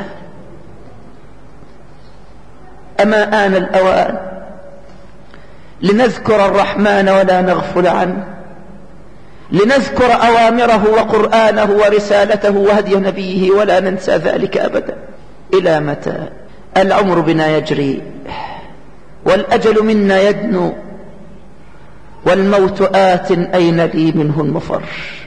أما آن الأوان لنذكر الرحمن ولا نغفل عنه، لنذكر أوامره وقرآنه ورسالته وهدي نبيه ولا ننسى ذلك أبدا. إلى متى؟ العمر بنا يجري والأجل منا يدنو والموت آت أين لي منه المفر؟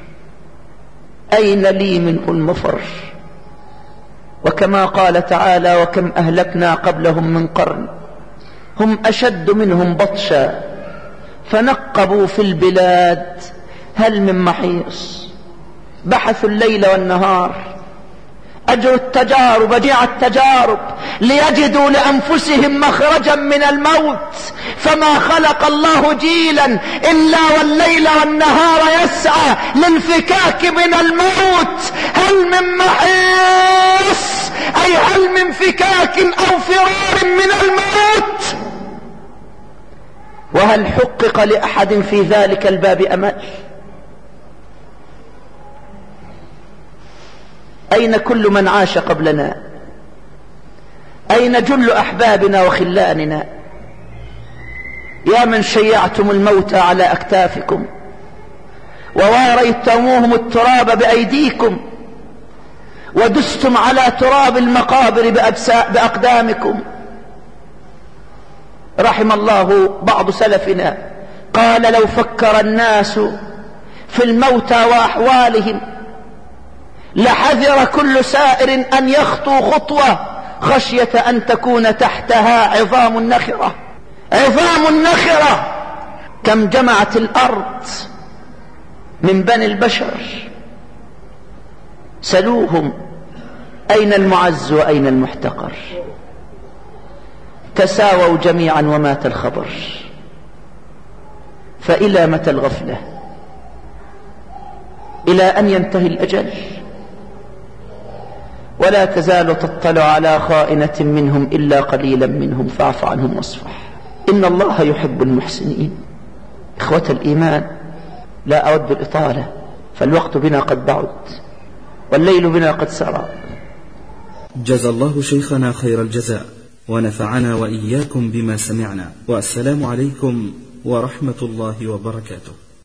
أين لي منه المفر؟ وكما قال تعالى وكم أهلكنا قبلهم من قرن هم أشد منهم بطشا فنقبوا في البلاد هل من محيص؟ بحثوا الليل والنهار أجروا التجارب جاء التجارب ليجدوا لأنفسهم مخرجا من الموت فما خلق الله جيلا إلا والليل والنهار يسعى للفكاك من الموت هل من محيص أي هل من فكاك أو فرار من الموت؟ وهل حقق لأحد في ذلك الباب أمل؟ أين كل من عاش قبلنا؟ أين جل أحبابنا وخلاننا؟ يا من شيعتم الموتى على أكتافكم وواريتموهم التراب بأيديكم ودستم على تراب المقابر بأقدامكم. رحم الله بعض سلفنا قال لو فكر الناس في الموتى وأحوالهم لحذر كل سائر أن يخطو خطوة خشية أن تكون تحتها عظام النخرة. عظام النخرة كم جمعت الأرض من بني البشر سلوهم أين المعز وأين المحتقر؟ تساووا جميعا ومات الخبر. فإلى متى الغفلة؟ إلى أن ينتهي الأجل. ولا تزال تطلع على خائنة منهم إلا قليلا منهم فاعف عنهم واصفح إن الله يحب المحسنين. إخوة الإيمان، لا أود الإطالة فالوقت بنا قد بعد والليل بنا قد سرى. جزى الله شيخنا خير الجزاء ونفعنا وإياكم بما سمعنا، والسلام عليكم ورحمة الله وبركاته.